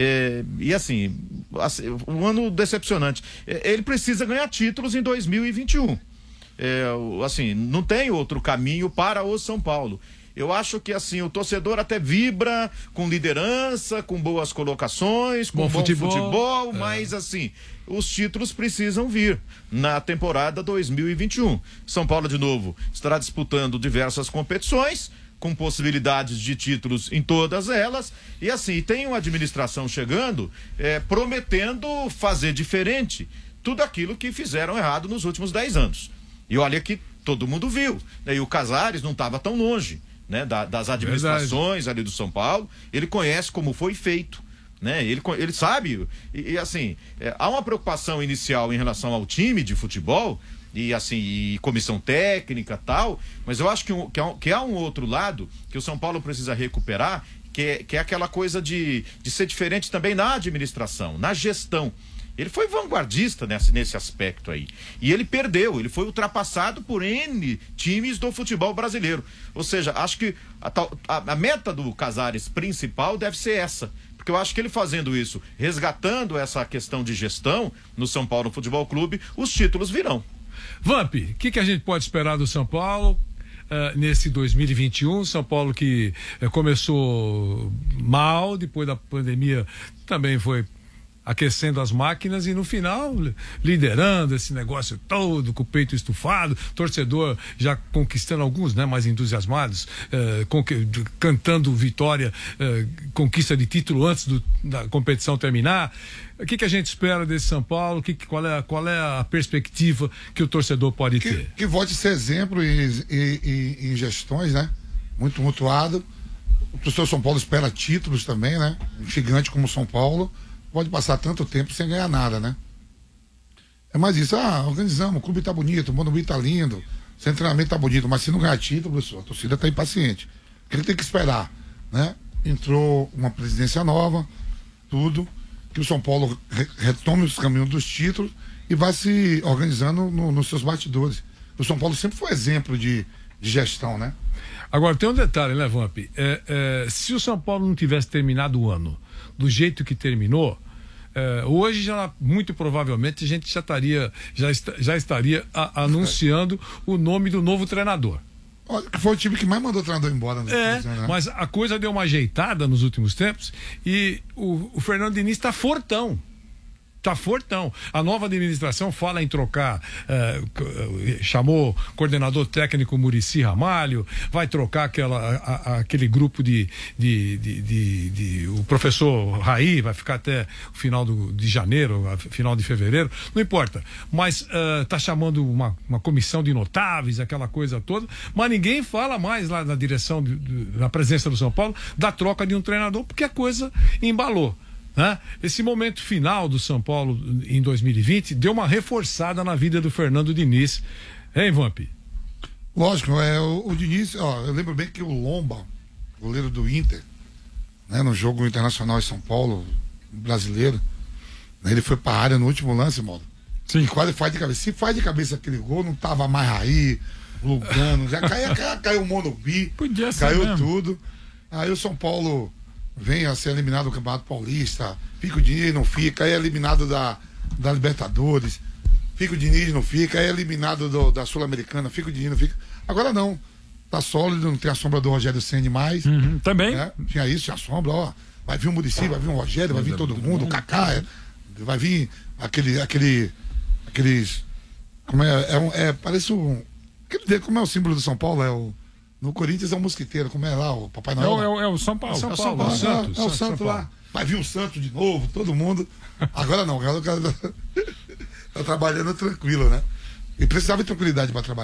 E assim, um ano decepcionante. Ele precisa ganhar títulos em 2021. Assim, não tem outro caminho para o São Paulo. Eu acho que assim, o torcedor até vibra com liderança, com boas colocações, com bom futebol, mas assim, os títulos precisam vir na temporada 2021. São Paulo, de novo, estará disputando diversas competições, com possibilidades de títulos em todas elas, e assim, tem uma administração chegando, prometendo fazer diferente tudo aquilo que fizeram errado nos últimos 10 anos. E olha que todo mundo viu, né? E o Casares não estava tão longe, né? Das administrações ali do São Paulo, ele conhece como foi feito, né? Ele sabe, e assim, há uma preocupação inicial em relação ao time de futebol, e comissão técnica tal, mas eu acho que há um outro lado que o São Paulo precisa recuperar, que é aquela coisa de ser diferente também na administração, na gestão. Ele foi vanguardista nesse aspecto aí. E ele perdeu, ele foi ultrapassado por N times do futebol brasileiro. Ou seja, acho que a meta do Casares principal deve ser essa. Porque eu acho que ele fazendo isso, resgatando essa questão de gestão no São Paulo Futebol Clube, os títulos virão. Vamp, o que a gente pode esperar do São Paulo nesse 2021? São Paulo que começou mal, depois da pandemia também foi aquecendo as máquinas e no final liderando esse negócio todo, com o peito estufado, torcedor já conquistando alguns, né, mais entusiasmados, cantando vitória, conquista de título antes da competição terminar. O que a gente espera desse São Paulo? Qual é a perspectiva que o torcedor pode ter? Que volte ser exemplo em gestões, né? Muito mutuado. O torcedor São Paulo espera títulos também, né? Um gigante como o São Paulo pode passar tanto tempo sem ganhar nada, né? É mais isso, organizamos, o clube tá bonito, o Morumbi tá lindo, o treinamento tá bonito, mas se não ganhar título, a torcida tá impaciente. Porque ele tem que esperar, né? Entrou uma presidência nova, tudo, que o São Paulo retome os caminhos dos títulos e vai se organizando nos seus bastidores. O São Paulo sempre foi exemplo de gestão, né? Agora, tem um detalhe, né, Vamp? Se o São Paulo não tivesse terminado o ano do jeito que terminou, hoje muito provavelmente a gente já estaria anunciando o nome do novo treinador. Olha, foi o time que mais mandou o treinador embora. Né? Mas a coisa deu uma ajeitada nos últimos tempos e o Fernando Diniz está fortão. Tá fortão. A nova administração fala em trocar, chamou coordenador técnico Muricy Ramalho, vai trocar aquele grupo o professor Raí vai ficar até o final de janeiro, final de fevereiro, não importa. Mas tá chamando uma comissão de notáveis, aquela coisa toda, mas ninguém fala mais lá na direção, na presença do São Paulo, da troca de um treinador, porque a coisa embalou. Né? Esse momento final do São Paulo em 2020 deu uma reforçada na vida do Fernando Diniz, hein, Vamp? Lógico, o Diniz, eu lembro bem que o Lomba, goleiro do Inter, né, no jogo internacional em São Paulo, brasileiro, né, ele foi pra área no último lance, Mauro. Sim. E quase faz de cabeça. Se faz de cabeça aquele gol, não tava mais Raí, Lugano, já caiu o Morumbi, caiu mesmo. Tudo. Aí o São Paulo vem a ser eliminado do Campeonato Paulista, fica o Diniz, não fica, é eliminado da Libertadores, fica o Diniz, não fica, é eliminado da Sul-Americana, fica o Diniz, não fica. Agora não, tá sólido, não tem a sombra do Rogério Ceni mais. Também. Né? Tinha isso, tinha a sombra, vai vir o Muricy, vai vir o Rogério, vai vir todo mundo, o Kaká, vai vir aqueles, parece como é o símbolo do São Paulo, no Corinthians é um mosquiteiro, como é lá, o Papai Noel? É o São Paulo. É o Santos. É o Santos lá. Vai vir o Santos de novo, todo mundo. Agora não, o cara tá trabalhando tranquilo, né? E precisava de tranquilidade para trabalhar.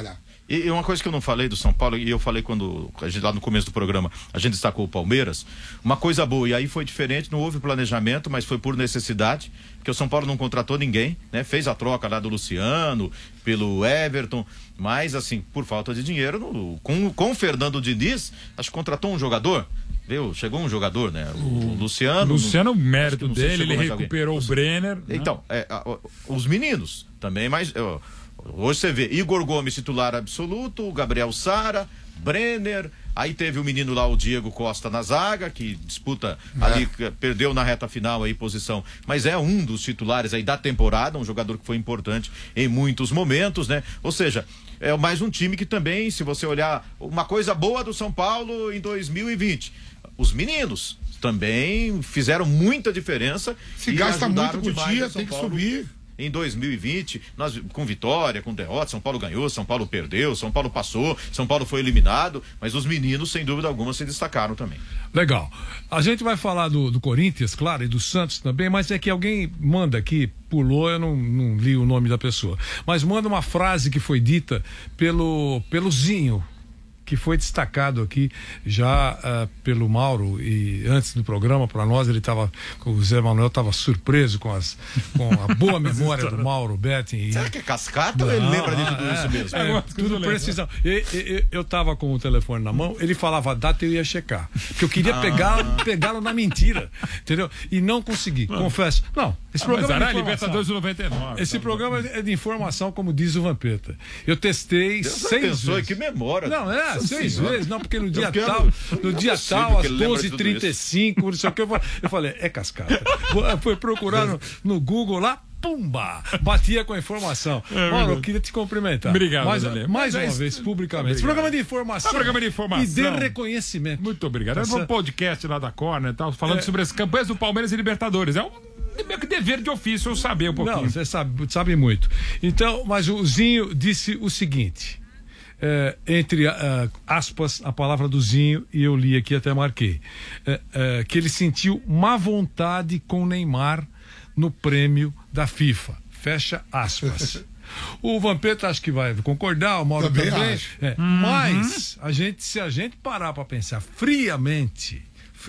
E uma coisa que eu não falei do São Paulo, e eu falei quando lá no começo do programa a gente destacou o Palmeiras, uma coisa boa, e aí foi diferente, não houve planejamento, mas foi por necessidade, porque o São Paulo não contratou ninguém, né? Fez a troca lá do Luciano pelo Everton, mas assim, por falta de dinheiro, com o Fernando Diniz, acho que contratou um jogador. Chegou um jogador, né? O Luciano. O mérito dele, ele recuperou o Brenner. Então, os meninos também, mas hoje você vê Igor Gomes titular absoluto, o Gabriel Sara, Brenner, aí teve o menino lá, o Diego Costa na zaga, que disputa ali, perdeu na reta final aí posição, mas é um dos titulares aí da temporada, um jogador que foi importante em muitos momentos, né? Ou seja, é mais um time que também, se você olhar, uma coisa boa do São Paulo em 2020, os meninos também fizeram muita diferença. Se gasta muito por dia, tem que subir. Em 2020, nós com vitória, com derrota, São Paulo ganhou, São Paulo perdeu, São Paulo passou, São Paulo foi eliminado, mas os meninos, sem dúvida alguma, se destacaram também. Legal. A gente vai falar do Corinthians, claro, e do Santos também, mas é que alguém manda aqui, pulou, eu não li o nome da pessoa, mas manda uma frase que foi dita pelo Zinho, que foi destacado aqui já pelo Mauro, e antes do programa, para nós, o Zé Manuel estava surpreso com a boa memória do Mauro Betting. Será que é cascata ou ele lembra de tudo isso mesmo? Tudo precisão. Eu estava com o telefone na mão, ele falava a data e eu ia checar, porque eu queria pegá-lo na mentira, entendeu? E não consegui, confesso. Não, esse programa é Libertadores 99. Esse programa é de informação, como diz o Vampeta. Eu testei 6 vezes. Que memória. Não, 6 vezes, não, porque no dia tal, às 12h35, não sei o que, eu falei, é cascata. Foi procurar no Google lá, pumba, batia com a informação. Mauro, eu queria te cumprimentar. Obrigado, mais uma vez, publicamente. Esse programa de informação. E de reconhecimento. Muito obrigado. É um podcast lá da Corner, tá, falando sobre as campanhas do Palmeiras e Libertadores. É meio que dever de ofício eu saber um pouquinho. Não, você sabe muito. Então, mas o Zinho disse o seguinte, entre aspas, a palavra do Zinho, e eu li aqui, até marquei, que ele sentiu má vontade com o Neymar no prêmio da FIFA. Fecha aspas. O Vampeta acho que vai concordar, o Mauro também. Mas se a gente parar para pensar friamente,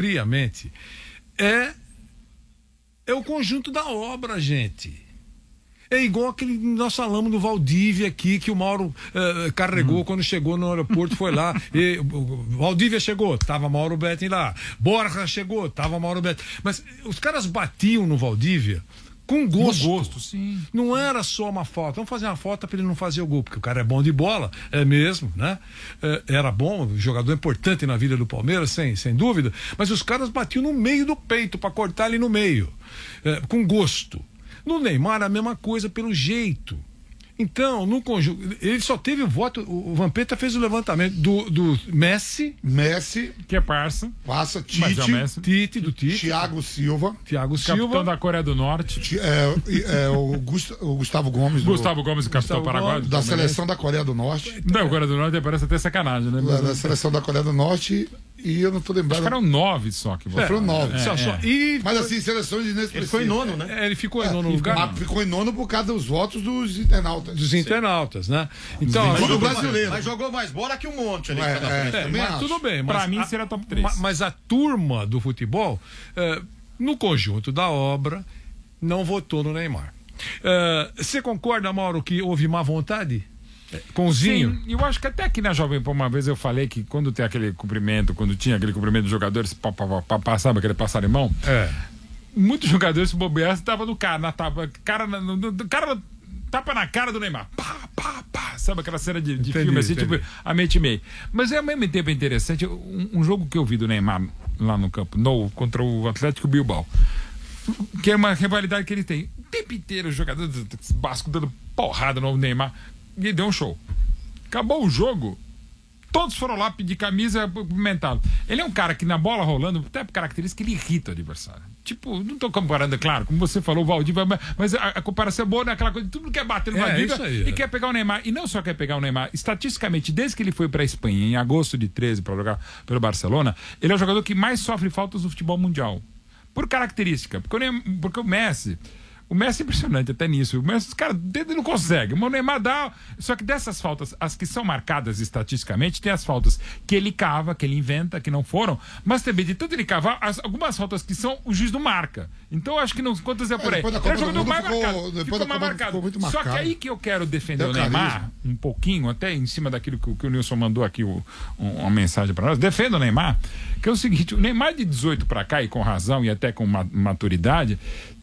é o conjunto da obra, gente. É igual aquele nós falamos do Valdívia aqui, que o Mauro carregou quando chegou no aeroporto, foi lá. Valdívia chegou, tava Mauro Betting lá. Borja chegou, tava Mauro Betting. Mas os caras batiam no Valdívia com gosto. Com gosto, sim. Não era só uma falta. Vamos fazer uma falta para ele não fazer o gol, porque o cara é bom de bola, é mesmo, né? Era bom, jogador importante na vida do Palmeiras, sem dúvida. Mas os caras batiam no meio do peito para cortar ele no meio, com gosto. No Neymar, a mesma coisa, pelo jeito. Então, no conjunto, ele só teve o voto. O Vampeta fez o levantamento do Messi, que é parça. Passa, Tite, Thiago Silva, capitão da Coreia do Norte. O Gustavo Gomes. Gustavo Gomes, o capitão paraguaio. Da seleção da Coreia do Norte. Não, a Coreia do Norte parece até sacanagem, né? Da seleção da Coreia do Norte. E eu não tô lembrando. Acho que eram 9 só que foram 9. Mas assim, seleções inexpressivas. Ele ficou em nono, né? Ele ficou em nono lugar. Ficou em nono por causa dos votos dos internautas. Dos internautas, né? Então, mas jogou mais bola que um monte ali. Mas tudo bem. Pra mim será top 3. Mas a turma do futebol, no conjunto da obra, não votou no Neymar. Você concorda, Mauro, que houve má vontade? Com o Zinho? Sim, eu acho que até aqui na Jovem Pan uma vez eu falei que quando tem aquele cumprimento, quando tinha aquele cumprimento dos jogadores, sabe aquele passarimão? Muitos jogadores se bobeassem estavam no cara, tapa na cara do Neymar. Sabe aquela cena de filme assim, tipo a mente meio. Mas ao mesmo tempo é interessante, um jogo que eu vi do Neymar lá no Campo Nou contra o Atlético Bilbao, que é uma rivalidade que ele tem. O tempo inteiro os jogadores do Vasco dando porrada no Neymar. E deu um show. Acabou o jogo, todos foram lá pedir camisa, cumprimentá-lo. Ele é um cara que na bola rolando, até por característica, ele irrita o adversário. Tipo, não tô comparando, claro, como você falou, o Valdívia, mas a comparação é boa naquela coisa, tudo quer bater no Valdívia e quer pegar o Neymar. E não só quer pegar o Neymar, estatisticamente, desde que ele foi pra Espanha, em agosto de 13, para jogar pelo Barcelona, ele é o jogador que mais sofre faltas no futebol mundial. Por característica. Porque o Messi, O Messi é impressionante até nisso. O Messi, cara, ele não consegue. O Neymar dá. Só que dessas faltas, as que são marcadas estatisticamente, tem as faltas que ele cava, que ele inventa, que não foram. Mas também, de tanto ele cavar, algumas faltas que são, o juiz não marca. Então, eu acho que nos contas é por aí. É o jogador mais marcado. Ficou mais marcado. Só que aí que eu quero defender o Neymar um pouquinho, até em cima daquilo que o Nilson mandou aqui, uma mensagem para nós. Defendo o Neymar, que é o seguinte: o Neymar de 18 para cá, e com razão, e até com maturidade,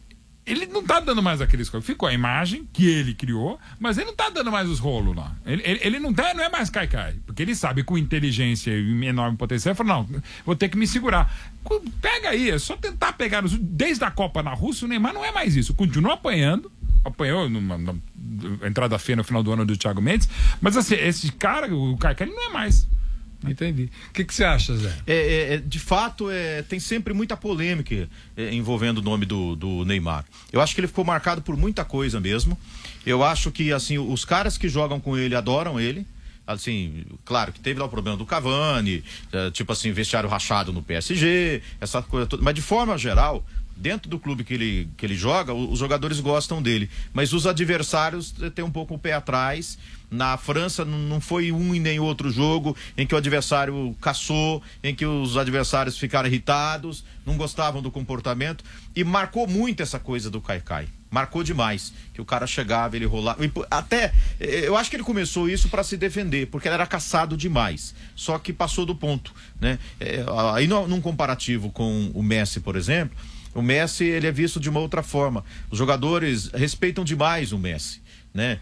ele não tá dando mais aqueles coisas. Ficou a imagem que ele criou, mas ele não tá dando mais os rolos lá. Ele não é mais cai-cai. Porque ele sabe, com inteligência e enorme potencial, ele fala, não, vou ter que me segurar. Pega aí, é só tentar pegar. Desde a Copa na Rússia, o Neymar não é mais isso. Continua apanhando. Apanhou na entrada feia no final do ano do Thiago Mendes. Mas assim, esse cara, o cai-cai, ele não é mais. Entendi. O que você acha, Zé? De fato, tem sempre muita polêmica envolvendo o nome do Neymar. Eu acho que ele ficou marcado por muita coisa mesmo. Eu acho que, assim, os caras que jogam com ele adoram ele. Assim, claro que teve lá o problema do Cavani, tipo assim, vestiário rachado no PSG, essa coisa toda. Mas de forma geral, dentro do clube que ele joga, os jogadores gostam dele. Mas os adversários têm um pouco o pé atrás. Na França não foi um e nem outro jogo em que o adversário caçou, em que os adversários ficaram irritados, não gostavam do comportamento, e marcou muito essa coisa do cai-cai. Marcou demais, que o cara chegava, ele rolava, até, eu acho que ele começou isso para se defender, porque ele era caçado demais, só que passou do ponto, né? Aí num comparativo com o Messi, por exemplo, o Messi, ele é visto de uma outra forma. Os jogadores respeitam demais o Messi, né?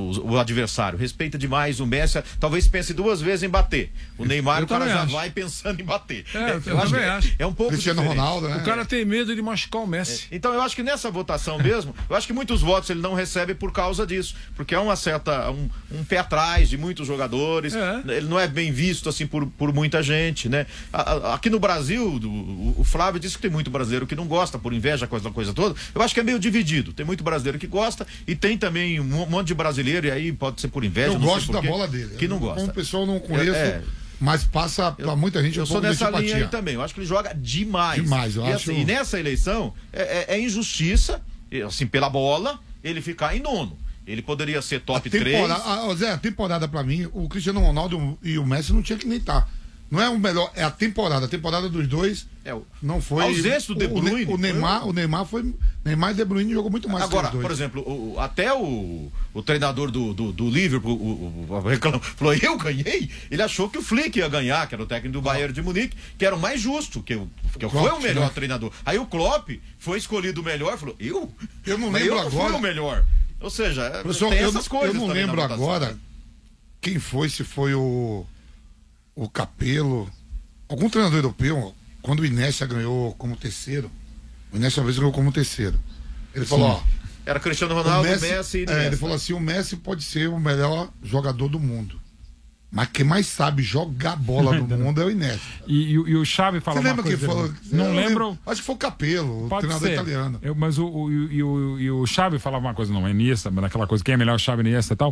O adversário respeita demais o Messi, talvez pense duas vezes em bater. O Neymar, o cara já vai pensando em bater. Eu acho que é um pouco Cristiano diferente. Ronaldo, né? O cara tem medo de machucar o Messi. Então eu acho que nessa votação mesmo, eu acho que muitos votos ele não recebe por causa disso, porque é uma certa um pé atrás de muitos jogadores. Ele não é bem visto assim por muita gente, né? Aqui no Brasil, o Flávio disse que tem muito brasileiro que não gosta por inveja, coisa toda. Eu acho que é meio dividido. Tem muito brasileiro que gosta e tem também um monte de brasileiro, e aí pode ser por inveja. Eu gosto da bola dele. Que não gosta. Como pessoa eu não conheço, mas passa pra muita gente. Eu sou nessa linha aí também. Eu acho que ele joga demais. Eu acho. Assim, e nessa eleição é injustiça, assim, pela bola, ele ficar em nono. Ele poderia ser top 3. Zé, a temporada pra mim, o Cristiano Ronaldo e o Messi não tinha que nem estar. Não é o melhor, é a temporada. A temporada dos dois não foi. A ausência do De Bruyne. O Neymar foi. Neymar e De Bruyne jogou muito mais. Agora, por exemplo, até o treinador do Liverpool falou, eu ganhei. Ele achou que o Flick ia ganhar, que era o técnico do Bayern de Munique, que era o mais justo, que foi o melhor treinador. Aí o Klopp foi escolhido o melhor, falou, eu não lembro agora. Fui o melhor. Ou seja, professor, tem essas coisas. Eu não lembro agora quem foi, se foi o Capello, algum treinador europeu, quando o Iniesta ganhou como terceiro, o Iniesta uma vez ganhou como terceiro. Ele falou, era Cristiano Ronaldo, Messi e Iniesta. Ele falou assim, o Messi pode ser o melhor jogador do mundo, mas quem mais sabe jogar bola do mundo é o Iniesta. E o Xavi falou uma coisa. Você lembra quem falou? Não lembro. Acho que foi o Capello, o treinador italiano. Mas o Xavi falava uma coisa, não é Iniesta, mas naquela coisa, quem é melhor, o Xavi, Iniesta e tal.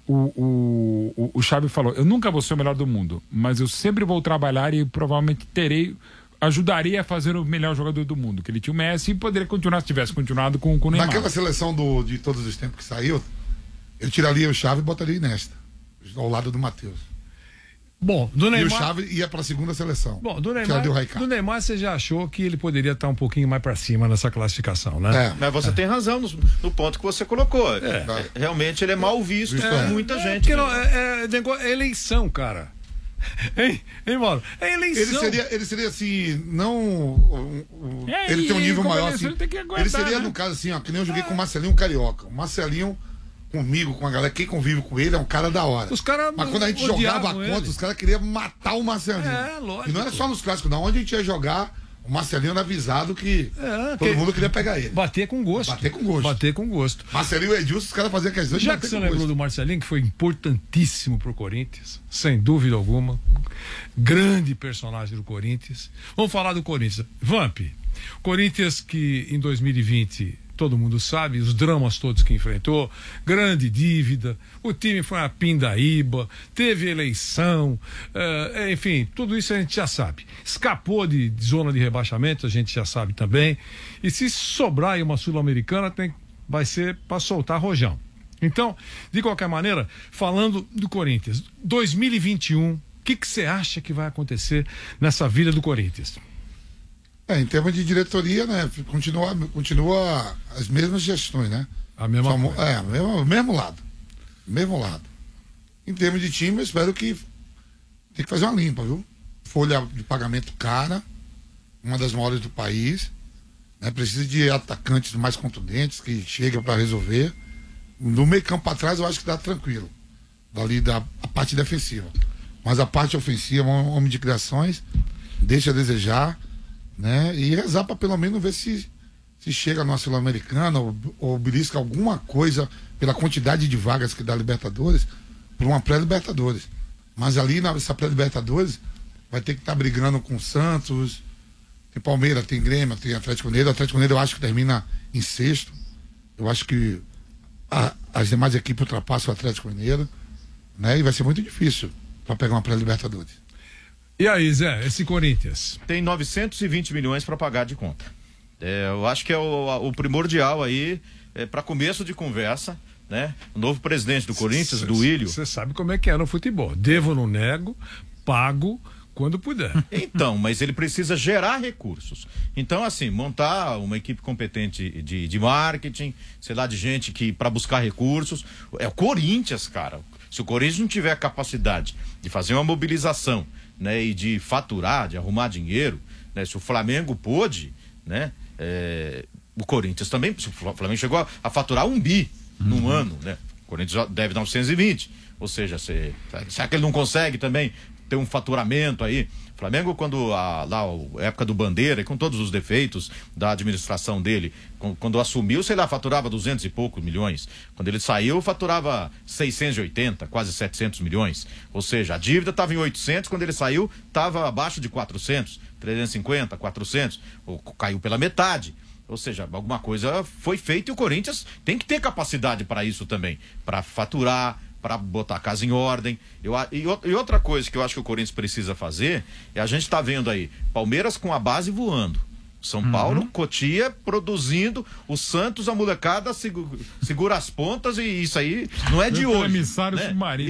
O Xavi falou, eu nunca vou ser o melhor do mundo, mas eu sempre vou trabalhar e provavelmente ajudaria a fazer o melhor jogador do mundo, que ele tinha o Messi e poderia continuar, se tivesse continuado com o Neymar. Naquela seleção de todos os tempos que saiu, ele tiraria o Xavi e botaria o Iniesta ao lado do Matheus. Bom, do Neymar... E o Xavi ia para a segunda seleção. Bom, do Neymar você já achou que ele poderia estar um pouquinho mais para cima nessa classificação, né? Mas você tem razão no ponto que você colocou. Realmente ele é mal visto por muita gente. É eleição, cara. Hein, Mauro? É eleição. Ele seria assim, não. Ele tem um nível maior assim. Ele seria, no caso, assim, que nem eu joguei com o Marcelinho Carioca. O Marcelinho, comigo, com a galera, quem convive com ele é um cara da hora. Mas quando a gente jogava a conta, os caras queriam matar o Marcelinho. Lógico. E não era só nos clássicos, não. Onde a gente ia jogar, o Marcelinho era avisado que todo mundo queria pegar ele. Bater com gosto. Marcelinho e Edilson, os caras faziam questão de bater com gosto. Já que você lembrou do Marcelinho, que foi importantíssimo pro Corinthians, sem dúvida alguma, grande personagem do Corinthians. Vamos falar do Corinthians. Vamp, Corinthians que em 2020... todo mundo sabe, os dramas todos que enfrentou, grande dívida, o time foi uma pindaíba, teve eleição, enfim, tudo isso a gente já sabe. Escapou de zona de rebaixamento, a gente já sabe também. E se sobrar aí uma Sul-Americana, vai ser para soltar rojão. Então, de qualquer maneira, falando do Corinthians, 2021, o que você acha que vai acontecer nessa vida do Corinthians? Em termos de diretoria, né, continua as mesmas gestões, né? A mesma coisa. O mesmo lado. Em termos de time, eu espero que tem que fazer uma limpa, viu? Folha de pagamento cara, uma das maiores do país, né? Precisa de atacantes mais contundentes que cheguem para resolver. No meio campo para trás eu acho que dá tranquilo, dali a parte defensiva, mas a parte ofensiva, um homem de criações, deixa a desejar, né? E rezar para pelo menos ver se chega na Sul-Americana ou belisca alguma coisa pela quantidade de vagas que dá Libertadores por uma pré-Libertadores. Mas ali nessa pré-Libertadores vai ter que estar brigando com o Santos, tem Palmeiras, tem Grêmio, tem Atlético Mineiro. Atlético Mineiro eu acho que termina em sexto. Eu acho que as demais equipes ultrapassam o Atlético Mineiro, né? E vai ser muito difícil para pegar uma pré-Libertadores. E aí, Zé, esse Corinthians? Tem 920 milhões para pagar de conta. Eu acho que é o primordial aí, para começo de conversa, né? O novo presidente do Corinthians, do Willio. Você sabe como é que é no futebol. Devo, não nego, pago quando puder. Então, mas ele precisa gerar recursos. Então, assim, montar uma equipe competente de marketing, sei lá, de gente que para buscar recursos. É o Corinthians, cara. Se o Corinthians não tiver a capacidade de fazer uma mobilização, né, e de faturar, de arrumar dinheiro, né, se o Flamengo pôde, né, o Corinthians também. Se o Flamengo chegou a faturar 1 bi num ano, né? O Corinthians deve 920. Ou seja, será que ele não consegue também ter um faturamento aí? O Flamengo, quando a época do Bandeira, e com todos os defeitos da administração dele, quando assumiu, sei lá, faturava 200 e poucos milhões. Quando ele saiu, faturava 680, quase 700 milhões. Ou seja, a dívida estava em 800, quando ele saiu, estava abaixo de 400, 350, 400, caiu pela metade. Ou seja, alguma coisa foi feita e o Corinthians tem que ter capacidade para isso também, para faturar, para botar a casa em ordem. E outra coisa que eu acho que o Corinthians precisa fazer é, a gente tá vendo aí Palmeiras com a base voando, São Paulo, Cotia produzindo, o Santos, a molecada segura as pontas, e isso aí não é de hoje, né?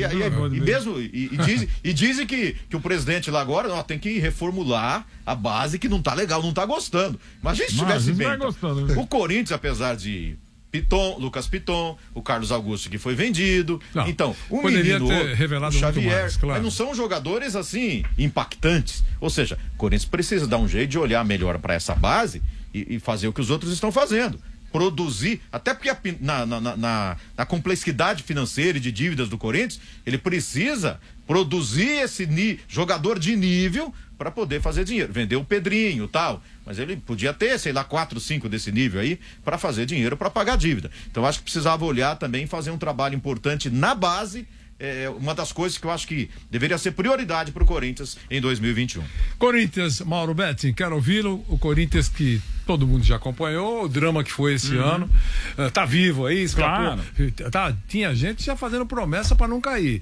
E dizem que o presidente lá agora tem que reformular a base, que não tá legal, não tá gostando. Imagina se estivesse bem. Então. O Corinthians, apesar de Lucas Piton, o Carlos Augusto, que foi vendido. Não, então, o menino, o Xavier, mais, claro. Mas não são jogadores assim impactantes. Ou seja, o Corinthians precisa dar um jeito de olhar melhor para essa base e fazer o que os outros estão fazendo. Produzir, até porque na complexidade financeira e de dívidas do Corinthians, ele precisa produzir esse jogador de nível para poder fazer dinheiro, vender o Pedrinho e tal, mas ele podia ter, sei lá, 4, 5 desse nível aí para fazer dinheiro, para pagar dívida. Então acho que precisava olhar também, fazer um trabalho importante na base. Uma das coisas que eu acho que deveria ser prioridade para o Corinthians em 2021. Corinthians, Mauro Betting, quero ouvi-lo. O Corinthians que todo mundo já acompanhou, o drama que foi esse ano, tá vivo aí, escapou. Claro. Tinha gente já fazendo promessa para não cair,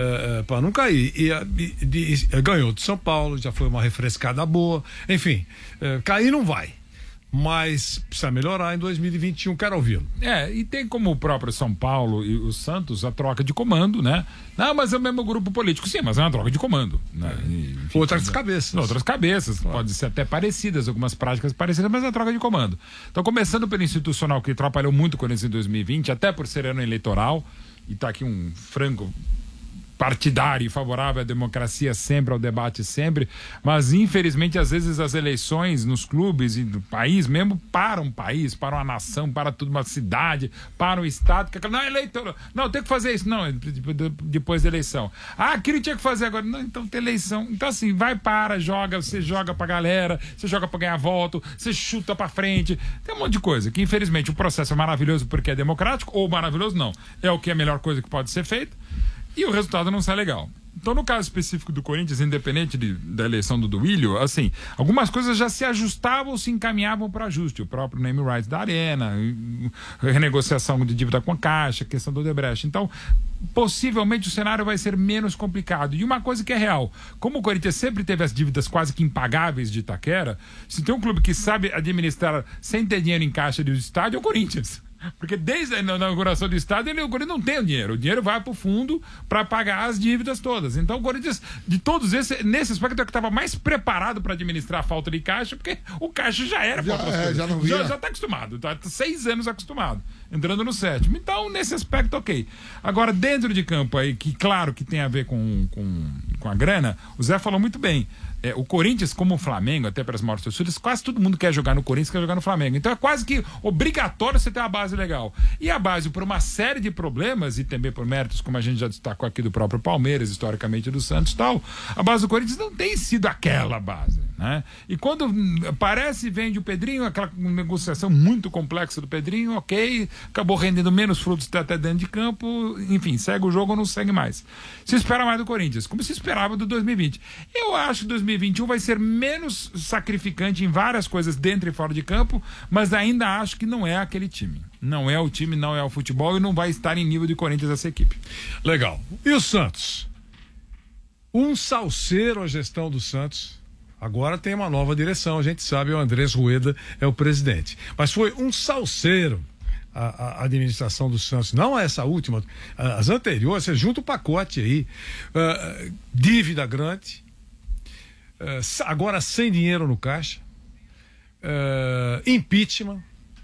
e ganhou de São Paulo, já foi uma refrescada boa, enfim, cair não vai. Mas precisa melhorar em 2021, quero ouvi-lo. E tem como o próprio São Paulo e o Santos a troca de comando, né? Não, mas é o mesmo grupo político. Sim, mas é uma troca de comando, né? Enfim, outras cabeças. Pode ser até parecidas, algumas práticas parecidas, mas é troca de comando. Então, começando pelo institucional, que atrapalhou muito o Corinthians em 2020, até por ser ano eleitoral, e tá aqui um franco partidário e favorável à democracia sempre, ao debate sempre, mas infelizmente às vezes as eleições nos clubes e do país mesmo para um país, para uma nação, para tudo, uma cidade, para um estado, que não, eleitor, não, tem que fazer isso, não, depois da eleição. Aquilo tinha que fazer agora, não, então tem eleição. Então assim, você joga pra galera, você joga pra ganhar voto, você chuta pra frente, tem um monte de coisa, que infelizmente o processo é maravilhoso porque é democrático, ou maravilhoso não, é o que é a melhor coisa que pode ser feita, e o resultado não sai legal. Então, no caso específico do Corinthians, independente da eleição do Duílio, assim, algumas coisas já se ajustavam ou se encaminhavam para ajuste. O próprio name rights da Arena, renegociação de dívida com a Caixa, questão do Odebrecht. Então, possivelmente o cenário vai ser menos complicado. E uma coisa que é real, como o Corinthians sempre teve as dívidas quase que impagáveis de Itaquera, se tem um clube que sabe administrar sem ter dinheiro em caixa do estádio, é o Corinthians. Porque desde a inauguração do estádio, o Corinthians não tem o dinheiro vai pro fundo para pagar as dívidas todas. Então o Corinthians, de todos esses, nesse aspecto é que estava mais preparado para administrar a falta de caixa, porque o caixa já era para outras coisas. Já tá acostumado, tá 6 anos acostumado, entrando no 7º. Então, nesse aspecto, ok. Agora, dentro de campo aí, que claro que tem a ver com a grana, o Zé falou muito bem. O Corinthians, como o Flamengo, até para as maiores torcidas, quase todo mundo quer jogar no Corinthians, quer jogar no Flamengo. Então é quase que obrigatório você ter uma base legal. E a base, por uma série de problemas, e também por méritos, como a gente já destacou aqui do próprio Palmeiras, historicamente do Santos e tal, a base do Corinthians não tem sido aquela base, né? E quando aparece e vende o Pedrinho, aquela negociação muito complexa do Pedrinho, ok, acabou rendendo menos frutos até dentro de campo, enfim, segue o jogo ou não segue mais. Se espera mais do Corinthians, como se esperava do 2020. Eu acho que 2021 vai ser menos sacrificante em várias coisas dentro e fora de campo, mas ainda acho que não é aquele time. Não é o time, não é o futebol e não vai estar em nível de Corinthians essa equipe. Legal. E o Santos? Um salseiro a gestão do Santos. Agora tem uma nova direção, a gente sabe, o Andrés Rueda é o presidente. Mas foi um salseiro a administração do Santos, não essa última, as anteriores, você junta o pacote aí. Dívida grande, agora sem dinheiro no caixa, impeachment,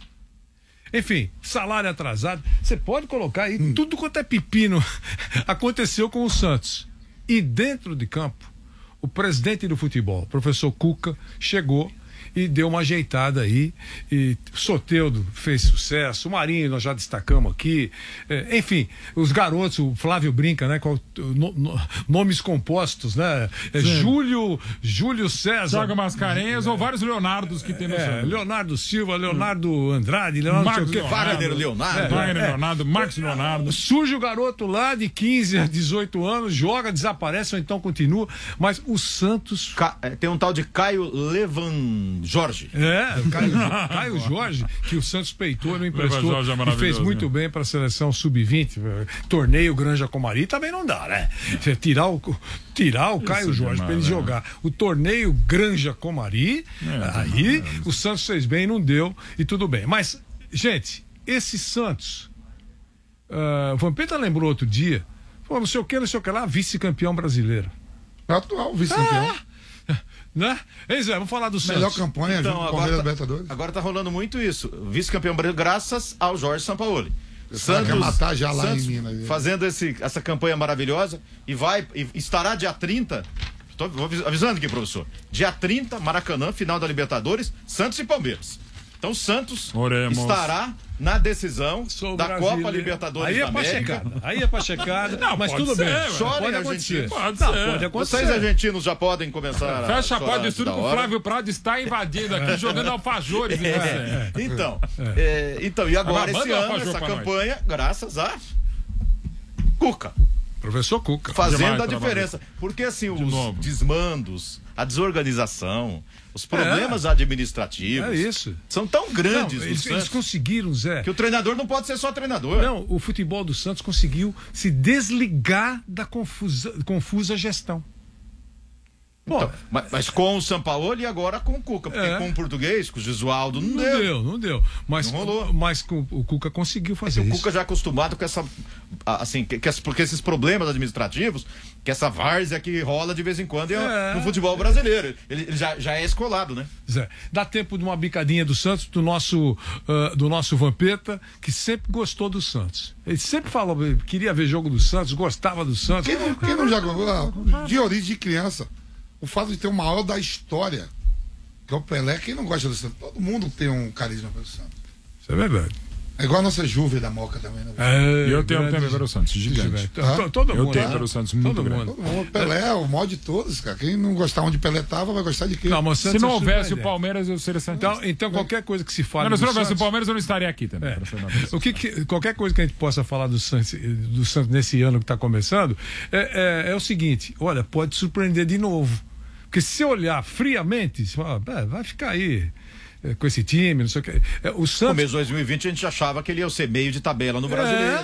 enfim, salário atrasado. Você pode colocar aí tudo quanto é pepino aconteceu com o Santos. E dentro de campo, o presidente do futebol, o professor Cuca, chegou e deu uma ajeitada aí, e Soteldo fez sucesso, o Marinho nós já destacamos aqui, enfim, os garotos, o Flávio brinca, né, com nomes compostos, né, Júlio César, Joga Mascarenhas ou vários Leonardos que tem no Santos. Leonardo Silva, Leonardo Andrade, Wagner Leonardo, Marcos Leonardo. Surge o garoto lá de 15 a 18 anos, joga, desaparece ou então continua, mas o Santos... Tem um tal de Caio Jorge. Caio Jorge, que o Santos peitou e não emprestou e fez muito bem para a seleção sub-20. Torneio Granja Comari também não dá, né? Tirar o Caio Jorge para ele jogar o torneio Granja Comari, aí o Santos fez bem, não deu e tudo bem. Mas, gente, esse Santos, o Vampeta lembrou outro dia, não sei o que lá, vice-campeão brasileiro. Atual vice-campeão. Né? Zé, vamos falar do Santos. Melhor campanha então, junto com o Palmeiras Libertadores. Agora tá rolando muito isso. Vice-campeão brasileiro graças ao Jorge Sampaoli. Santos, matar já lá em Minas, fazendo essa campanha maravilhosa e estará dia 30. Vou avisando aqui, professor. Dia 30, Maracanã, final da Libertadores, Santos e Palmeiras. Então Santos estará na decisão da Copa Libertadores da América. Aí é pra checada. Não, mas tudo bem. Pode acontecer. Pode acontecer. Vocês argentinos já podem começar Fecha a porta de estudo que o Flávio Prado está invadindo aqui, jogando alfajores. Então, e agora esse ano, essa campanha, graças a Cuca. Professor Cuca. Fazendo a diferença. Porque assim, os desmandos, a desorganização, os problemas administrativos são tão grandes. Eles conseguiram, Zé. Que o treinador não pode ser só treinador. Não, o futebol do Santos conseguiu se desligar da confusa gestão. Então, mas com o Sampaoli e agora com o Cuca, porque com o português, com o Gesualdo, não deu. Mas, não rolou. Mas o Cuca conseguiu fazer isso. O Cuca já é acostumado com essa, assim, porque esses problemas administrativos, que essa várzea que rola de vez em quando no futebol brasileiro. Ele já é escolado, né? Zé, dá tempo de uma bicadinha do Santos, do nosso Vampeta, que sempre gostou do Santos. Ele sempre falou, queria ver jogo do Santos, gostava do Santos. Quem não jogou? De origem de criança. O fato de ter o maior da história, que é o Pelé, quem não gosta do Santos? Todo mundo tem um carisma pelo Santos. Isso é verdade. É igual a nossa Juve da Moca também, né? Eu tenho também pelo Santos, gigante. Todo mundo. Eu tenho pelo Santos, muito grande. Todo mundo. Pelé é o maior de todos, cara. Quem não gostar onde Pelé tava, vai gostar de quê? Não, se não houvesse o Palmeiras, eu seria santista. Então qualquer coisa que se fale se não houvesse o Palmeiras, eu não estaria aqui também. Qualquer coisa que a gente possa falar do Santos nesse ano que está começando, é o seguinte, olha, pode surpreender de novo. Porque se olhar friamente, você fala, vai ficar aí com esse time, não sei o que. O Santos... No começo de 2020 a gente achava que ele ia ser meio de tabela no Brasileiro.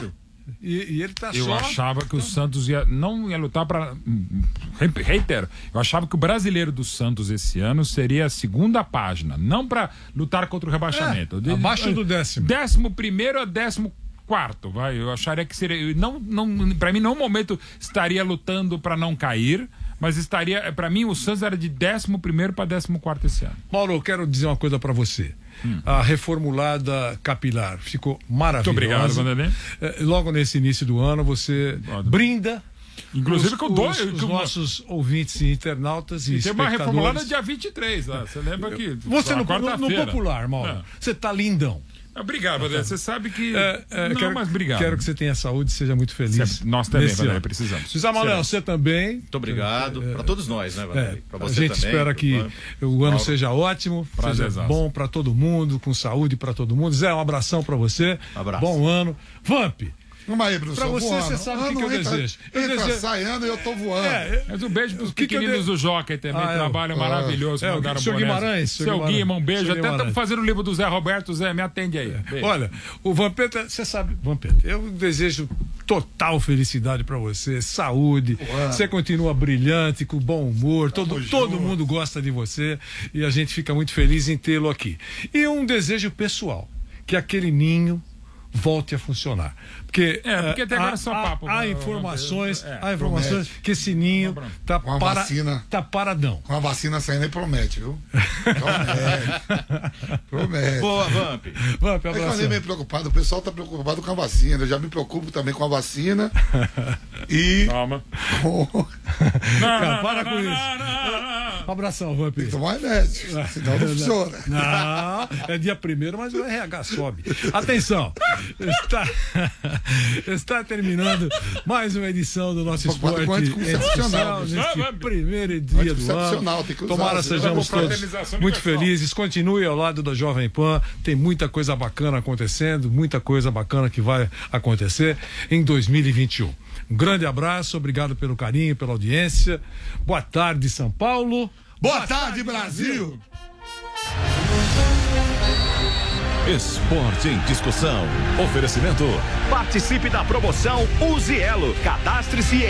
E ele tá eu só... achava que o Santos não ia lutar para... Reitero, eu achava que o brasileiro do Santos esse ano seria a segunda página, não para lutar contra o rebaixamento. Abaixo do 10º. 11º a 14º, vai. Eu acharia que seria... Para mim, não momento estaria lutando para não cair, mas estaria... Para mim, o Santos era de 11º para 14º esse ano. Mauro, eu quero dizer uma coisa para você. A reformulada capilar ficou maravilhosa. Muito obrigado, Vanderlei. Logo nesse início do ano, você brinda inclusive com os nossos ouvintes e internautas e espectadores. Tem uma reformulada dia 23 lá. Você lembra que... Você no popular, Mauro. Você tá lindão. Obrigado, Vanderlei. Você sabe que... mas obrigado. Quero que você tenha saúde e seja muito feliz. Nós também, Vanderlei, precisamos. Zamaléu, você também. Muito obrigado. Para todos nós, né, Vanderlei? Para você a gente também, espera que o ano seja ótimo, seja bom para todo mundo, com saúde para todo mundo. Zé, um abração para você. Abraço. Bom ano. Vamp. Vamos aí, professor. Pra você, você sabe o que eu desejo. Sai ano e eu tô voando. Mas um beijo pros pequeninos do Jockey também. Trabalho maravilhoso. O senhor Guimarães. Seu Guima, um beijo. Até estamos fazendo o livro do Zé Roberto. Zé, me atende aí. Olha, o Vampeta, você sabe, Vampeta, eu desejo total felicidade pra você, saúde. Você continua brilhante, com bom humor. Todo mundo gosta de você e a gente fica muito feliz em tê-lo aqui. E um desejo pessoal, que aquele ninho volte a funcionar. Porque até agora é só papo. Há informações que esse ninho tá paradão. Com a vacina saindo aí promete, viu? Promete. Boa, Vamp. Vamp, abraço. Eu falei meio preocupado, o pessoal tá preocupado com a vacina, eu já me preocupo também com a vacina. E... Calma. Cara, para com isso. Um abração, Vamp. Tem que tomar remédio, senão não funciona. Não, é dia 1º, mas o RH sobe. Atenção, está terminando mais uma edição do nosso Esporte Excepcional, neste primeiro dia do ano. Tomara sejamos todos muito felizes. Continue ao lado da Jovem Pan, tem muita coisa bacana acontecendo, muita coisa bacana que vai acontecer em 2021. Um grande abraço, obrigado pelo carinho, pela audiência. Boa tarde, São Paulo. Boa tarde, Brasil. Esporte em Discussão. Oferecimento. Participe da promoção Use Elo. Cadastre-se em